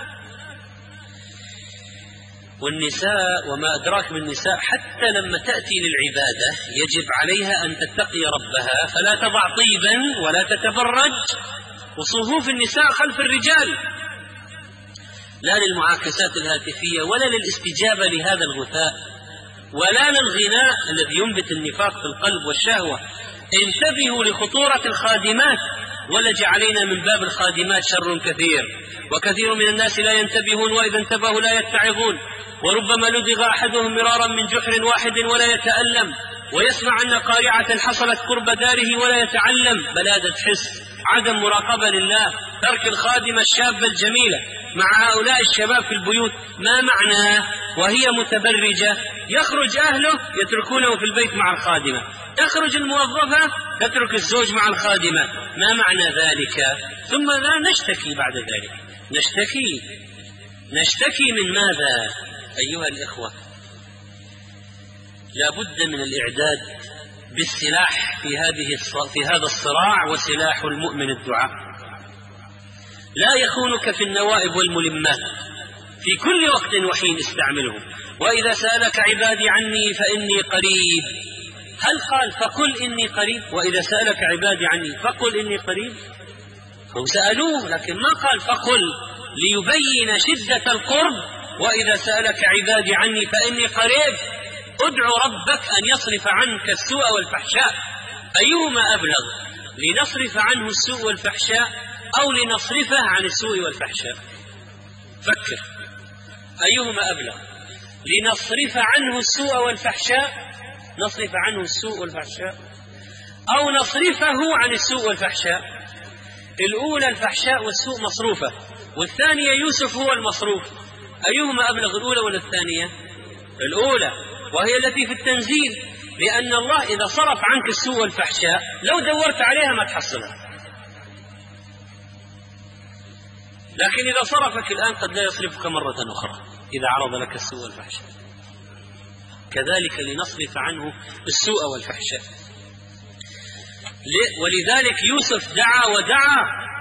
[SPEAKER 1] والنساء وما أدراك من النساء، حتى لما تأتي للعبادة يجب عليها أن تتقي ربها، فلا تضع طيبا ولا تتبرج، وصفوف النساء خلف الرجال، لا للمعاكسات الهاتفية ولا للاستجابة لهذا الغثاء ولا للغناء الذي ينبت النفاق في القلب والشهوة. انتبهوا لخطورة الخادمات، ولج علينا من باب الخادمات شر كثير، وكثير من الناس لا ينتبهون، وإذا انتبهوا لا يتعظون، وربما لدغ أحدهم مرارا من جحر واحد ولا يتألم، ويسمع أن قارعة حصلت قرب داره ولا يتعلم. بلادة حس، عدم مراقبة لله، ترك الخادمة الشابة الجميلة مع هؤلاء الشباب في البيوت. ما معناه وهي متبرجة يخرج أهله يتركونه في البيت مع الخادمة، تخرج الموظفة تترك الزوج مع الخادمة. ما معنى ذلك؟ ثم لا نشتكي بعد ذلك، نشتكي من ماذا أيها الإخوة؟ لا بد من الإعداد بالسلاح في هذا الصراع، وسلاح المؤمن الدعاء. لا يخونك في النوائب والملمات، في كل وقت وحين استعمله. وإذا سألك عبادي عني فإني قريب، هل قال فقل إني قريب؟ وإذا سألك عبادي عني فقل إني قريب؟ هم سألوه لكن ما قال فقل، ليبين شدة القرب. وإذا سألك عبادي عني فإني قريب. ادعو ربك أن يصرف عنك السوء والفحشاء. أيهما أبلغ، لنصرف عنه السوء والفحشاء أو لنصرفه عن السوء والفحشاء؟ فكر، أيهما أبلغ، لنصرف عنه السوء والفحشاء، نصرف عنه السوء والفحشاء، أو نصرفه عن السوء والفحشاء؟ الأولى الفحشاء والسوء مصروفة، والثانية يوسف هو المصروف. أيهما أبلغ، الأولى ولا الثانية؟ الأولى، وهي التي في التنزيل، لأن الله إذا صرف عنك السوء والفحشاء لو دورت عليها ما تحصلها، لكن إذا صرفك الآن قد لا يصرفك مرة أخرى إذا عرض لك السوء والفحشاء. كذلك لنصرف عنه السوء والفحشاء. ولذلك يوسف دعا ودعا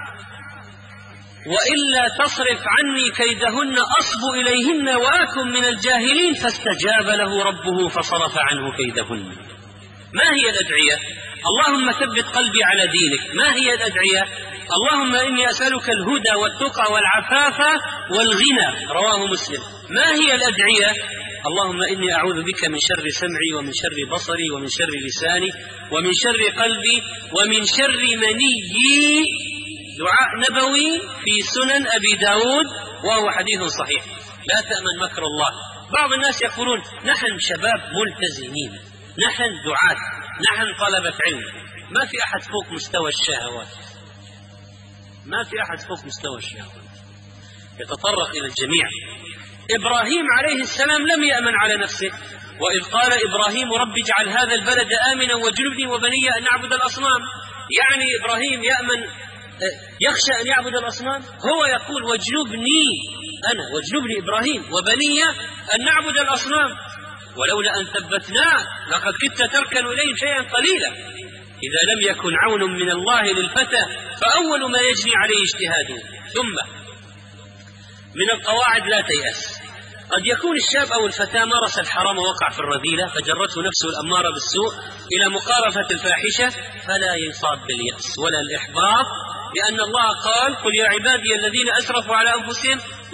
[SPEAKER 1] وإلا تصرف عني كيدهن أصب إليهن وأكن من الجاهلين، فاستجاب له ربه فصرف عنه كيدهن. ما هي الأدعية؟ اللهم ثبت قلبي على دينك. ما هي الأدعية؟ اللهم إني أسألك الهدى والتقى والعفاف والغنى، رواه مسلم. ما هي الأدعية؟ اللهم إني أعوذ بك من شر سمعي ومن شر بصري ومن شر لساني ومن شر قلبي ومن شر منيي. دعاء نبوي في سنن أبي داود وهو حديث صحيح. لا تأمن مكر الله. بعض الناس يقولون نحن شباب ملتزمين، نحن دعاة، نحن طلبة علم. ما في أحد فوق مستوى الشهوات، ما في أحد فوق مستوى الشهوات، يتطرق إلى الجميع. إبراهيم عليه السلام لم يأمن على نفسه، وإذ قال إبراهيم رب اجعل هذا البلد آمنا واجنبني وبني أن نعبد الأصنام. يعني إبراهيم يخشى أن يعبد الأصنام؟ هو يقول واجنبني أنا، واجنبني إبراهيم وبني أن نعبد الأصنام. ولولا أن ثبتناه لقد كدت تركن إليهم شيئا قليلا. إذا لم يكن عون من الله للفتى فأول ما يجني عليه اجتهاده. ثم من القواعد لا تيأس. قد يكون الشاب أو الفتاة مارس الحرام ووقع في الرذيلة فجرته نفسه الأمارة بالسوء إلى مقارفة الفاحشة، فلا يصاب باليأس ولا الإحباط، لأن الله قال قل يا عبادي الذين أسرفوا على أنفسهم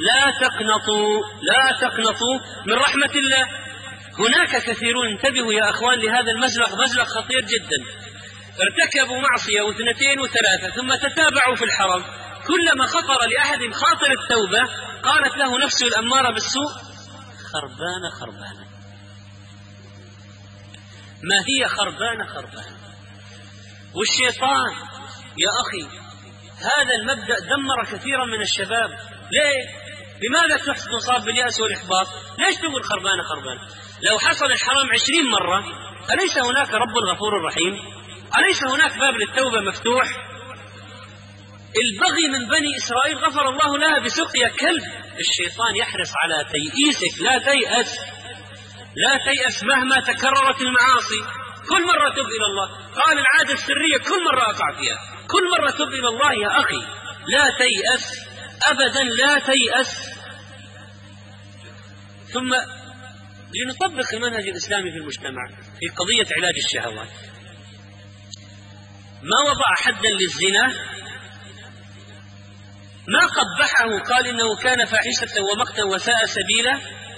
[SPEAKER 1] لا تقنطوا من رحمة الله. هناك كثيرون، انتبهوا يا أخوان لهذا المزلق، مزلق خطير جدا. ارتكبوا معصية واثنتين وثلاثة ثم تتابعوا في الحرم، كلما خطر لأحد خاطر التوبة قالت له نفسه الأمارة بالسوء خربانة خربانة. ما هي خربانة خربانة؟ والشيطان يا أخي هذا المبدأ دمر كثيرا من الشباب. ليه؟ لماذا تصاب باليأس والإحباط؟ ليش تقول خربانة خربانة؟ لو حصل الحرام 20 مرة أليس هناك رب غفور رحيم؟ أليس هناك باب للتوبة مفتوح؟ البغي من بني إسرائيل غفر الله لها بسقيا كلب. الشيطان يحرص على تيئيسك. لا تيأس، لا تيأس مهما تكررت المعاصي، كل مرة تب إلى الله. قال العادة السرية كل مرة أقع فيها، كل مرة تب إلى الله يا أخي. لا تيأس أبدا، لا تيأس. ثم لنطبق المنهج الإسلامي في المجتمع في قضية علاج الشهوات. ما وضع حدا للزنا، ما قبحه قال إنه كان فاحشة ومقتا وساء سبيلا،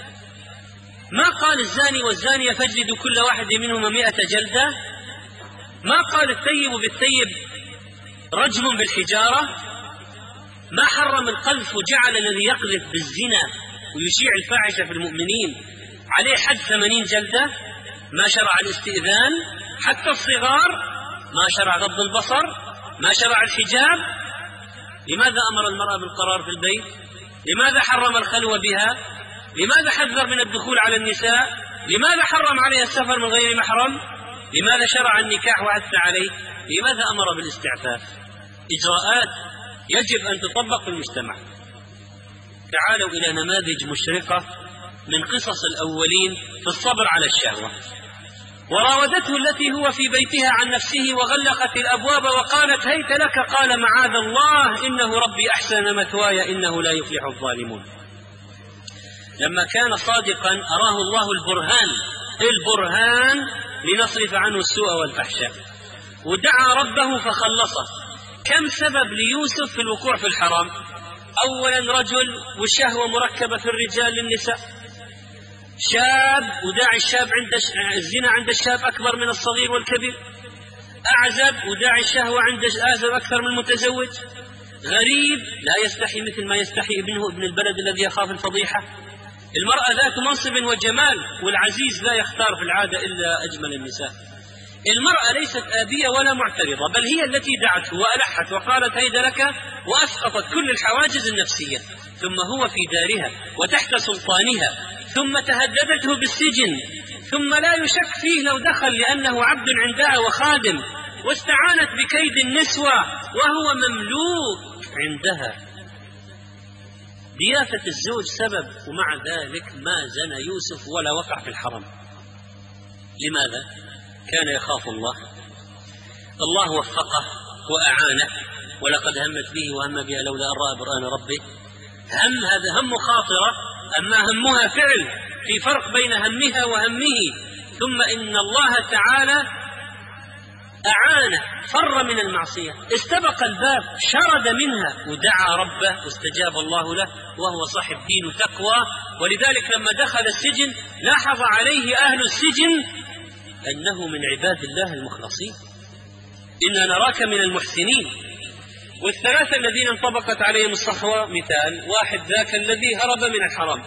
[SPEAKER 1] ما قال الزاني والزانية فاجلدوا كل واحد منهما 100 جلدة، ما قال الثيب بالثيب رجم بالحجارة، ما حرم القذف وجعل الذي يقذف بالزنا ويشيع الفاحشة في المؤمنين عليه حد 80 جلدة، ما شرع الاستئذان حتى الصغار، ما شرع غض البصر، ما شرع الحجاب. لماذا أمر المرأة بالقرار في البيت؟ لماذا حرم الخلوة بها؟ لماذا حذر من الدخول على النساء؟ لماذا حرم عليها السفر من غير محرم؟ لماذا شرع النكاح وحث عليه؟ لماذا أمر بالاستعفاف؟ إجراءات يجب أن تطبق في المجتمع. تعالوا إلى نماذج مشرقة من قصص الأولين في الصبر على الشهوة. وراودته التي هو في بيتها عن نفسه وغلقت الأبواب وقالت هيت لك، قال معاذ الله إنه ربي أحسن مثواي إنه لا يفلح الظالمون. لما كان صادقا أراه الله البرهان لنصرف عنه السوء والفحشاء، ودعا ربه فخلصه. كم سبب ليوسف في الوقوع في الحرام؟ أولا رجل والشهوة مركبة في الرجال للنساء، شاب وداعي الشاب عند الزنا عند الشاب أكبر من الصغير والكبير، أعزب وداعي الشهوة عند أعزب أكثر من المتزوج، غريب لا يستحي مثل ما يستحي ابن البلد الذي يخاف الفضيحة، المرأة ذات منصب وجمال والعزيز لا يختار في العادة إلا أجمل النساء. المرأة ليست آبية ولا معترضة، بل هي التي دعته وألحت وقالت هيد لك وأسقطت كل الحواجز النفسية، ثم هو في دارها وتحت سلطانها، ثم تهددته بالسجن، ثم لا يشك فيه لو دخل لأنه عبد عندها وخادم، واستعانت بكيد النسوة وهو مملوك عندها. ضيافة الزوج سبب، ومع ذلك ما زنى يوسف ولا وقع في الحرم. لماذا؟ كان يخاف الله. الله وفقه وأعانه، ولقد همت به وهم بها لولا أن رأى برهان ربه. هذا هم خاطرة، أما همها فعل، في فرق بين همها وهمه. ثم إن الله تعالى أعانه، فر من المعصية، استبق الباب، شرد منها، ودعا ربه واستجاب الله له، وهو صاحب دين وتقوى. ولذلك لما دخل السجن لاحظ عليه أهل السجن أنه من عباد الله المخلصين، إنا نراك من المحسنين. والثلاثة الذين انطبقت عليهم الصحوة مثال واحد، ذاك الذي هرب من الحرام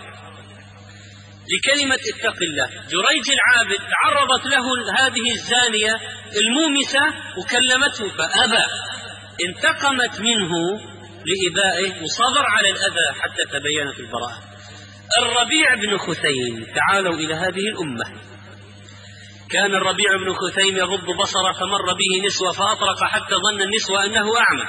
[SPEAKER 1] لكلمة اتق الله. جريج العابد تعرضت له هذه الزانية المومسة وكلمته فأبى، انتقمت منه لإبائه وصبر على الأذى حتى تبينت البراءة. الربيع بن خثيم، تعالوا إلى هذه الأمة. كان الربيع بن خثيم يغض بصره فمر به نسوة فأطرق حتى ظن النسوة أنه أعمى،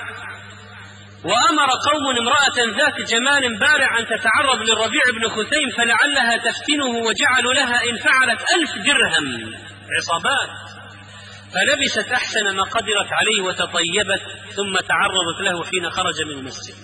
[SPEAKER 1] وأمر قوم امرأة ذات جمال بارع أن تتعرض للربيع بن خثيم فلعلها تفتنه، وجعلوا لها إن فعلت 1000 درهم، عصابات. فلبست أحسن ما قدرت عليه وتطيبت، ثم تعرضت له حين خرج من المسجد،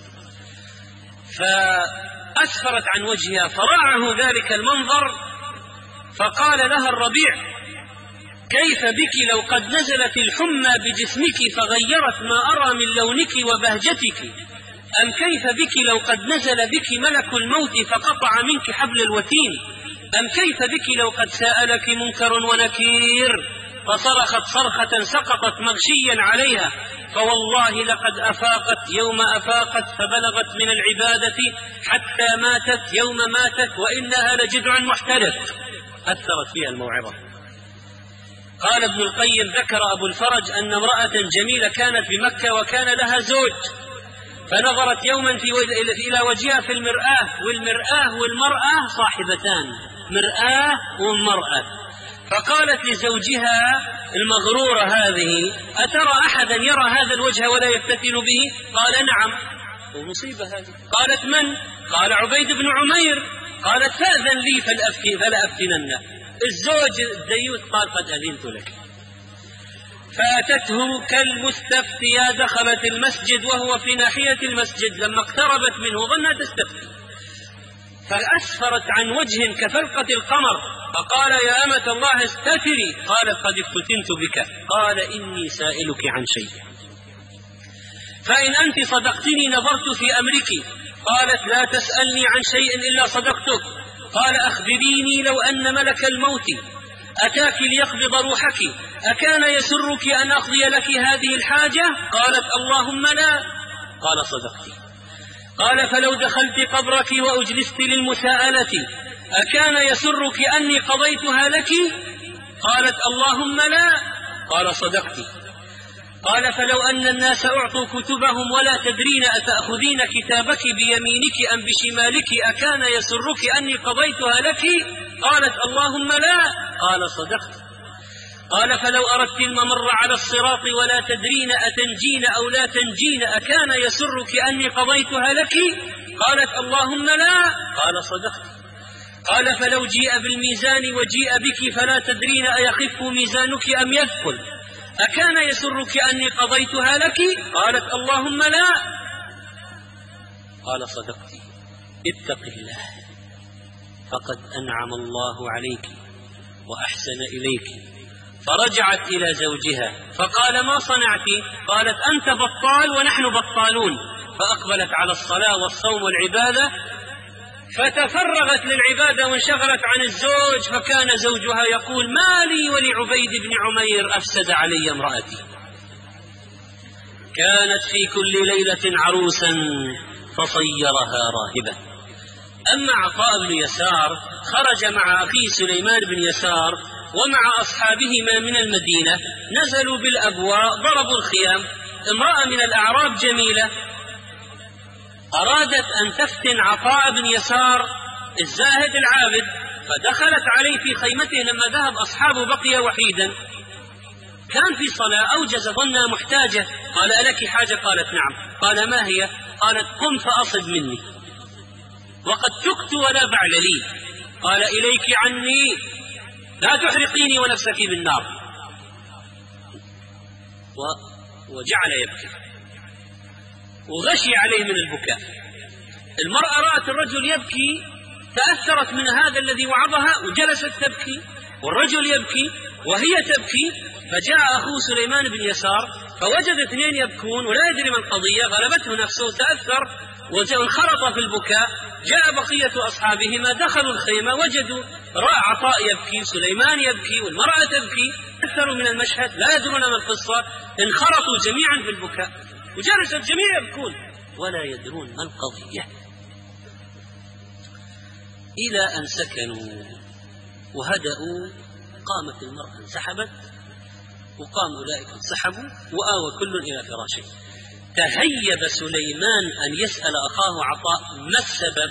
[SPEAKER 1] فأسفرت عن وجهها فراعه ذلك المنظر، فقال لها الربيع كيف بك لو قد نزلت الحمى بجسمك فغيرت ما أرى من لونك وبهجتك، أم كيف بك لو قد نزل بك ملك الموت فقطع منك حبل الوتين، أم كيف بك لو قد سألك منكر ونكير. فصرخت صرخة سقطت مغشيا عليها، فوالله لقد أفاقت يوم أفاقت فبلغت من العبادة حتى ماتت يوم ماتت، وإنها لجذع محترق. أثرت فيها الموعظة. قال ابن القيم: ذكر أبو الفرج أن امرأة جميلة كانت بمكة وكان لها زوج، فنظرت يوما إلى وجهها في المرآة، والمرآة والمرأة صاحبتان، مرآة ومرأة، فقالت لزوجها المغرورة هذه: أترى أحدا يرى هذا الوجه ولا يفتتن به؟ قال: نعم. ومصيبة هذه. قالت: من؟ قال: عبيد بن عمير. قالت: فأذن لي فلا أفتننه. الزوج الديوث قال: قد أذنت لك. فأتته كالمستفتية، دخلت المسجد وهو في ناحية المسجد، لما اقتربت منه ظنها تستفتي، فأسفرت عن وجه كفلقة القمر، فقال: يا أمة الله استتري. قالت: قد افتتنت بك. قال: إني سائلك عن شيء، فإن أنت صدقتني نظرت في أمرك. قالت: لا تسألني عن شيء إلا صدقتك. قال: أخبريني، لو أن ملك الموت أتاك ليقبض روحك أكان يسرك أن أقضي لك هذه الحاجة؟ قالت: اللهم لا. قال: صدقت. قال: فلو دخلت قبرك وأجلست للمساءلة أكان يسرك أني قضيتها لك؟ قالت: اللهم لا. قال: صدقت. قال: فلو أن الناس أعطوا كتبهم ولا تدرين أتأخذين كتابك بيمينك أم بشمالك أكان يسرك أني قضيتها لك؟ قالت: اللهم لا. قال: صدقت. قال: فلو أردت الممر على الصراط ولا تدرين أتنجين أو لا تنجين أكان يسرك أني قضيتها لك؟ قالت: اللهم لا. قال: صدقت. قال: فلو جيء بالميزان وجيء بك فلا تدرين أيخف ميزانك أم يثقل أكان يسرك أني قضيتها لك؟ قالت: اللهم لا. قال: صدقت. اتق الله، فقد أنعم الله عليك وأحسن إليك. فرجعت إلى زوجها فقال: ما صنعت؟ قالت: أنت بطال ونحن بطالون. فأقبلت على الصلاة والصوم والعبادة، فتفرغت للعبادة وانشغلت عن الزوج، فكان زوجها يقول: ما لي ولعبيد بن عمير أفسد علي امرأتي. كانت في كل ليلة عروسا فصيرها راهبة. أما عطاء بن يسار خرج مع أخيه سليمان بن يسار ومع أصحابهما من المدينة، نزلوا بالأبواء ضربوا الخيام. امرأة من الأعراب جميلة أرادت أن تفتن عطاء بن يسار الزاهد العابد، فدخلت عليه في خيمته. لما ذهب أصحابه بقي وحيدا، كان في صلاة، أوجز ظنها محتاجة. قال: ألك حاجة؟ قالت: نعم. قال: ما هي؟ قالت: قم فأصب مني، وقد تكت ولا بعل لي. قال: إليك عني، لا تحرقيني ونفسك بالنار. وجعل يبكي وغشي عليه من البكاء. المرأة رأت الرجل يبكي، تأثرت من هذا الذي وعظها وجلست تبكي، والرجل يبكي وهي تبكي. فجاء أخوه سليمان بن يسار فوجد اثنين يبكون ولا يدري ما القضية، غلبته نفسه تأثر وانخرط في البكاء. جاء بقية أصحابهما، دخلوا الخيمة وجدوا رأى عطاء يبكي، سليمان يبكي، والمرأة تبكي. أثروا من المشهد، لا يدرون ما القصة، انخرطوا جميعا في البكاء، وجلس الجميع يبكون ولا يدرون ما القضية، إلى أن سكنوا وهدأوا. قامت المرأة انسحبت، وقام أولئك انسحبوا، وآوى كل إلى فراشه. تهيب سليمان أن يسأل أخاه عطاء ما السبب.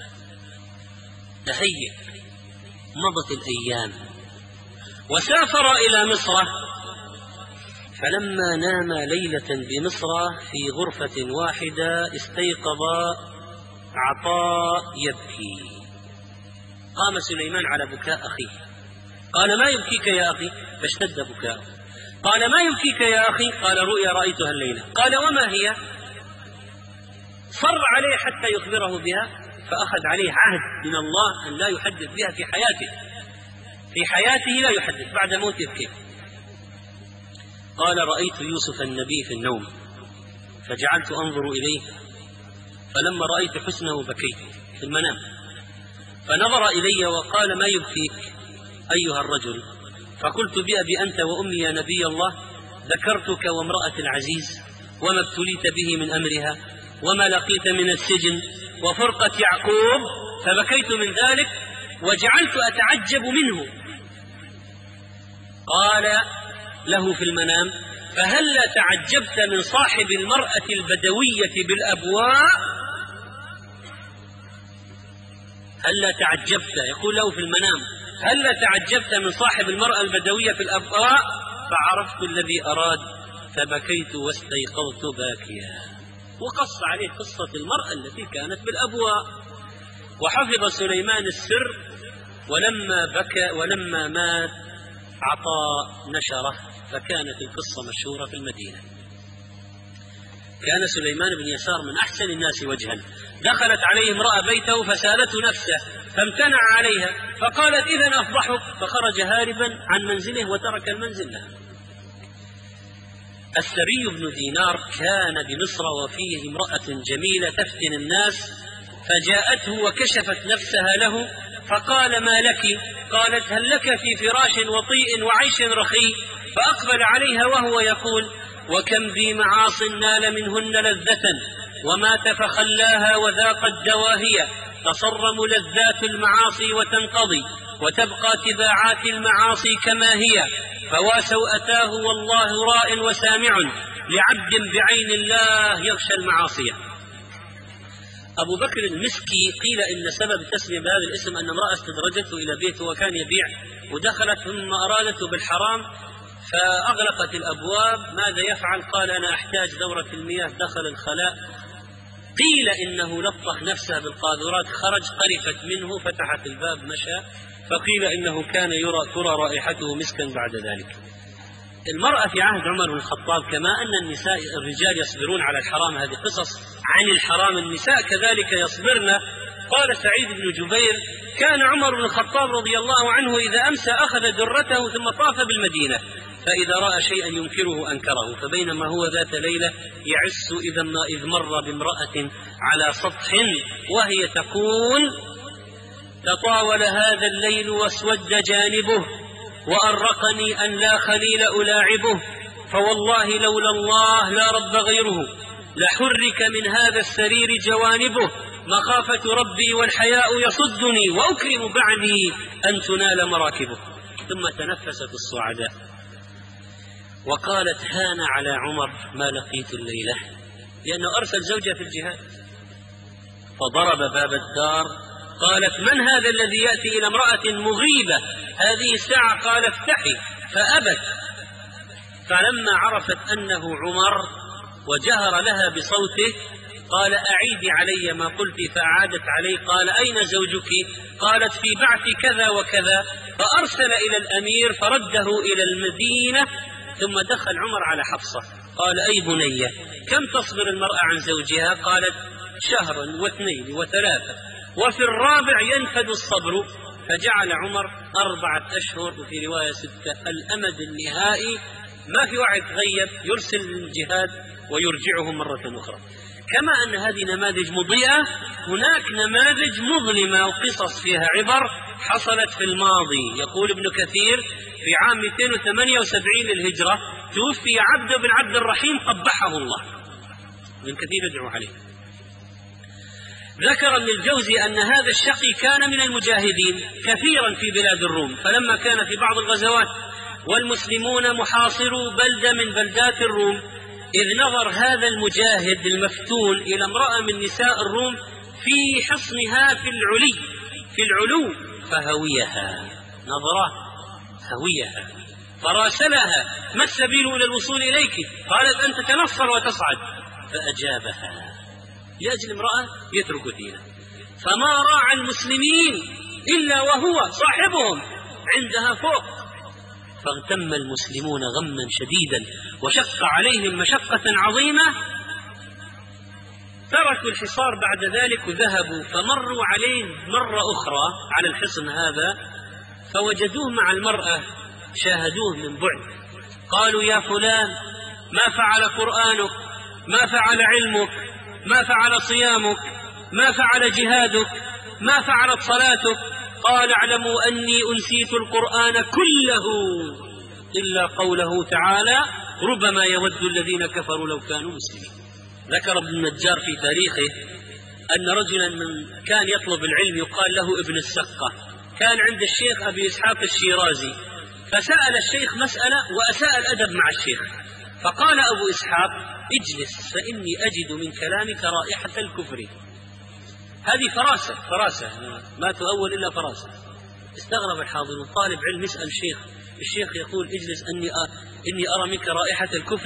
[SPEAKER 1] تهيب. مضت الأيام وسافر إلى مصر، فلما نام ليلة بمصر في غرفة واحدة استيقظ عطاء يبكي. قام سليمان على بكاء أخيه، قال: ما يبكيك يا أخي؟ فاشتد بكاءه. قال: ما يبكيك يا أخي؟ قال: رؤيا رأيتها الليلة. قال: وما هي؟ صر عليه حتى يخبره بها، فأخذ عليه عهد من الله أن لا يحدث بها في حياته، في حياته لا يحدث، بعد موته كيف. قال: رأيت يوسف النبي في النوم فجعلت أنظر إليه، فلما رأيت حسنه بكيت في المنام، فنظر إلي وقال: ما يبكيك أيها الرجل؟ فقلت بأبي أنت وأمي يا نبي الله، ذكرتك وامرأة العزيز وما ابتليت به من أمرها وما لقيت من السجن وفرقة يعقوب، فبكيت من ذلك وجعلت أتعجب منه. قال له في المنام: فهلا تعجبت من صاحب المرأة البدوية بالأبواء؟ هلا تعجبت، يقول له في المنام: هلا تعجبت من صاحب المرأة البدوية في الأبواء؟ فعرفت الذي أراد فبكيت واستيقظت باكيا. وقص عليه قصة المرأة التي كانت بالأبواء. وحفظ سليمان السر، ولما مات عطى نشره، فكانت القصة مشهورة في المدينة. كان سليمان بن يسار من أحسن الناس وجها. دخلت عليه امرأة بيته فسالته نفسه فامتنع عليها، فقالت: إذن أفضحك، فخرج هاربا عن منزله وترك المنزل له. السري بن دينار كان بمصر وفيه امرأة جميلة تفتن الناس، فجاءته وكشفت نفسها له فقال: ما لك؟ قالت: هل لك في فراش وطيء وعيش رخي؟ فأقبل عليها وهو يقول: وكم ذي معاص نال منهن لذة ومات فخلاها وذاقت دواهية، تصرم لذات المعاصي وتنقضي وتبقى تباعات المعاصي كما هي، فواسوا أتاه والله راء وسامع لعبد بعين الله يغشى المعاصية. أبو بكر المسكي قيل إن سبب تسمية بهذا الاسم أن امرأة استدرجته إلى بيته وكان يبيع، ودخلت ثم أرادته بالحرام فأغلقت الأبواب. ماذا يفعل؟ قال: أنا أحتاج دورة المياه. دخل الخلاء، قيل إنه لطخ نفسه بالقاذورات، خرج قرفت منه، فتحت الباب مشى، فقيل إنه كان ترى رائحته مسكا بعد ذلك. المرأة في عهد عمر بن الخطاب كما أن الرجال يصبرون على الحرام، هذه قصص عن الحرام، النساء كذلك يصبرن. قال سعيد بن جبير: كان عمر بن الخطاب رضي الله عنه إذا أمسى أخذ درته ثم طاف بالمدينة، فإذا رأى شيئا ينكره أنكره، فبينما هو ذات ليلة يعس إذ مر بامرأة على سطح وهي تقول: تطاول هذا الليل واسود جانبه وأرقني أن لا خليل ألاعبه، فوالله لولا الله لا رب غيره لحرك من هذا السرير جوانبه، مخافة ربي والحياء يصدني وأكرم بعدي أن تنال مراكبه. ثم تنفست الصعداء وقالت: هان على عمر ما لقيت الليلة، لأنه أرسل زوجة في الجهاد. فضرب باب الدار، قالت: من هذا الذي يأتي إلى امرأة مغيبة هذه الساعة؟ قال: افتحي، فأبت. فلما عرفت أنه عمر وجهر لها بصوته قال: أعيدي علي ما قلت، فأعادت عليه. قال: أين زوجك؟ قالت: في بعث كذا وكذا. فأرسل إلى الأمير فرده إلى المدينة. ثم دخل عمر على حفصة قال: أي بنية، كم تصبر المرأة عن زوجها؟ قالت: شهرا واثنين وثلاثة، وفي الرابع ينفد الصبر. فجعل عمر 4 أشهر، وفي رواية 6، الأمد النهائي، ما في واحد غيب، يرسل للجهاد ويرجعهم مرة أخرى. كما أن هذه نماذج مضيئة، هناك نماذج مظلمة وقصص فيها عبر حصلت في الماضي. يقول ابن كثير: في عام 278 للهجرة توفي عبد بن عبد الرحيم قبحه الله، ابن كثير يدعو عليه. ذكر ابن الجوزي أن هذا الشقي كان من المجاهدين كثيرا في بلاد الروم، فلما كان في بعض الغزوات والمسلمون محاصروا بلدة من بلدات الروم، إذ نظر هذا المجاهد المفتون إلى امرأة من نساء الروم في حصنها في العلو فهويها، نظرة هويها، فراسلها: ما السبيل إلى الوصول إليك؟ قالت: أن تتنصر وتصعد. فأجابها لأجل امرأة يترك دينه. فما راعى المسلمين إلا وهو صاحبهم عندها فوق، فاغتم المسلمون غما شديدا وشق عليهم مشقة عظيمة. تركوا الحصار بعد ذلك وذهبوا، فمروا عليه مرة أخرى على الحصن هذا، فوجدوه مع المرأة، شاهدوه من بعد، قالوا: يا فلان، ما فعل قرآنك؟ ما فعل علمك؟ ما فعل صيامك؟ ما فعل جهادك؟ ما فعلت صلاتك؟ قال اعلموا أني أنسيت القرآن كله إلا قوله تعالى ربما يود الذين كفروا لو كانوا مسلمين. ذكر ابن النجار في تاريخه أن رجلا من كان يطلب العلم يقال له ابن السقة، كان عند الشيخ أبي إسحاق الشيرازي، فسأل الشيخ مسألة وأساء الأدب مع الشيخ، فقال أبو إسحاق اجلس فإني أجد من كلامك رائحة الكفر. هذه فراسة ما تؤول إلا فراسة. استغرب الحاضرون، طالب علم يسأل الشيخ يقول اجلس إني أرى منك رائحة الكفر،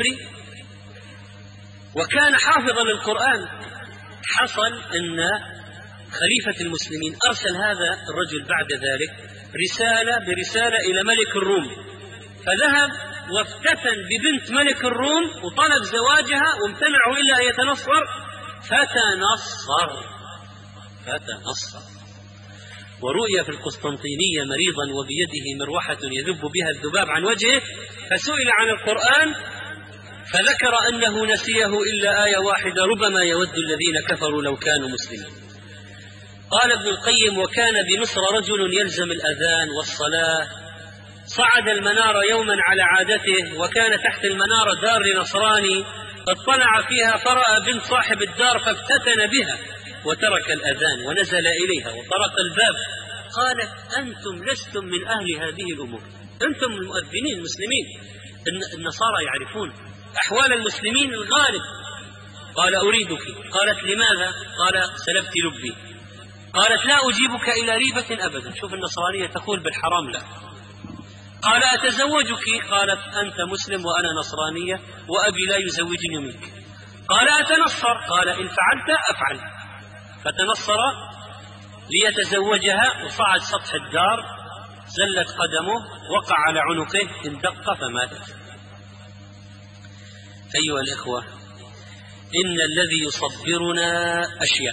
[SPEAKER 1] وكان حافظا للقرآن. حصل أن خليفة المسلمين أرسل هذا الرجل بعد ذلك برسالة إلى ملك الروم، فذهب وافتتن ببنت ملك الروم وطلب زواجها وامتنعوا إلا أن يتنصر، فتنصر. ورؤي في القسطنطينية مريضا وبيده مروحة يذب بها الذباب عن وجهه، فسئل عن القرآن فذكر أنه نسيه إلا آية واحدة ربما يود الذين كفروا لو كانوا مسلمين. قال ابن القيم وكان بمصر رجل يلزم الأذان والصلاة، صعد المنارة يوما على عادته، وكان تحت المنارة دار لنصراني، اطلع فيها فرأى بنت صاحب الدار فافتتن بها وترك الأذان ونزل إليها وطرق الباب. قالت أنتم لستم من أهل هذه الأمور، أنتم المؤذنين المسلمين، النصارى يعرفون أحوال المسلمين الغالب. قال أريدك. قالت لماذا؟ قال سلبت لبي. قالت لا أجيبك إلى ريبة أبدا. شوف النصرانية تقول بالحرام لا. قال أتزوجك؟ قالت أنت مسلم وأنا نصرانية وأبي لا يزوجني منك. قال أتنصر؟ قال إن فعلت أفعل. فتنصر ليتزوجها، وصعد سطح الدار، زلت قدمه، وقع على عنقه، اندق فماتت. أيها الإخوة، إن الذي يصبرنا أشياء: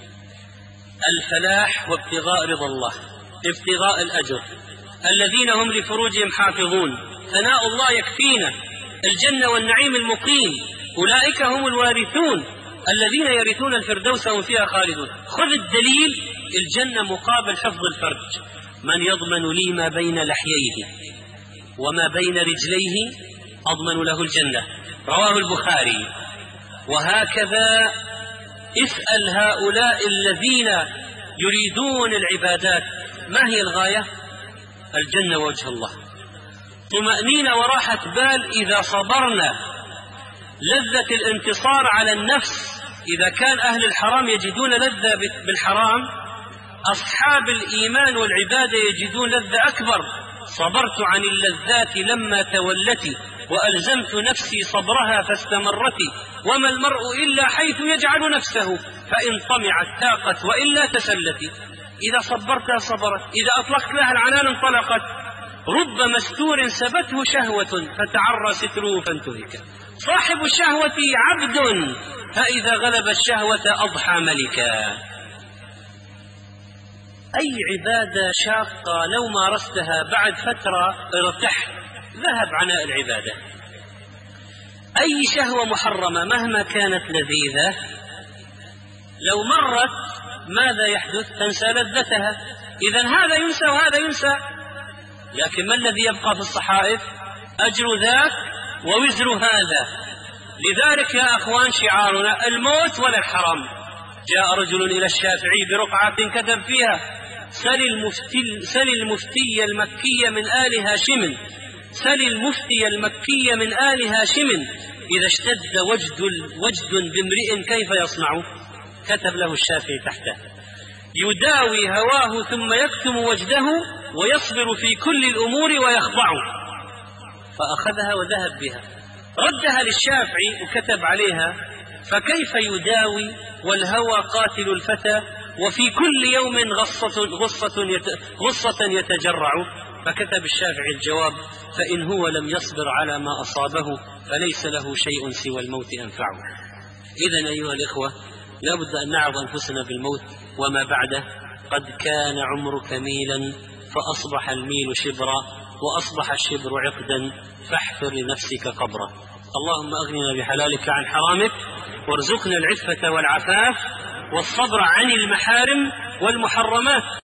[SPEAKER 1] الفلاح وابتغاء رضا الله، ابتغاء الأجر، الذين هم لفروجهم حافظون، ثناء الله يكفينا، الجنة والنعيم المقيم، أولئك هم الوارثون الذين يرثون الفردوس وهم فيها خالدون. خذ الدليل: الجنة مقابل حفظ الفرج. من يضمن لي ما بين لحييه وما بين رجليه أضمن له الجنة، رواه البخاري. وهكذا اسأل هؤلاء الذين يريدون العبادات ما هي الغاية؟ الجنة وجه الله، طمأنينة وراحة بال إذا صبرنا، لذة الانتصار على النفس. إذا كان أهل الحرام يجدون لذة بالحرام، أصحاب الإيمان والعبادة يجدون لذة أكبر. صبرت عن اللذات لما تولتي وألزمت نفسي صبرها فاستمرتي، وما المرء إلا حيث يجعل نفسه، فإن طمعت تاقت وإلا تسلتي. إذا صبرتها صبرت، إذا أطلقت لها العنان انطلقت. رب مستور سبته شهوة فتعرى ستره فانتهك. صاحب الشهوة عبد، فإذا غلب الشهوة أضحى ملكا. أي عبادة شاقة لو مارستها بعد فترة ارتحت، ذهب عناء العبادة. أي شهوة محرمة مهما كانت لذيذة لو مرت ماذا يحدث؟ تنسى لذتها. إذن هذا ينسى وهذا ينسى. لكن ما الذي يبقى في الصحائف؟ أجر ذاك ووزر هذا. لذلك يا أخوان شعارنا الموت ولا الحرام. جاء رجل إلى الشافعي برقعة كتب فيها: سل المفتي المكي من آل هاشم، سل المفتي المكي من آل هاشم، إذا اشتد وجد بامرئ كيف يصنع؟ كتب له الشافعي تحته: يداوي هواه ثم يكتم وجده ويصبر في كل الأمور ويخضع. فأخذها وذهب بها، ردها للشافعي وكتب عليها: فكيف يداوي والهوى قاتل الفتى وفي كل يوم غصة يتجرع؟ فكتب الشافعي الجواب: فإن هو لم يصبر على ما أصابه فليس له شيء سوى الموت أنفعه. إذن أيها الإخوة، لا بد أن نعظ أنفسنا بالموت وما بعده. قد كان عمرك ميلا فأصبح الميل شبرا، وأصبح الشبر عقدا، فاحفر لنفسك قبرا. اللهم أغننا بحلالك عن حرامك، وارزقنا العفة والعفاف والصبر عن المحارم والمحرمات.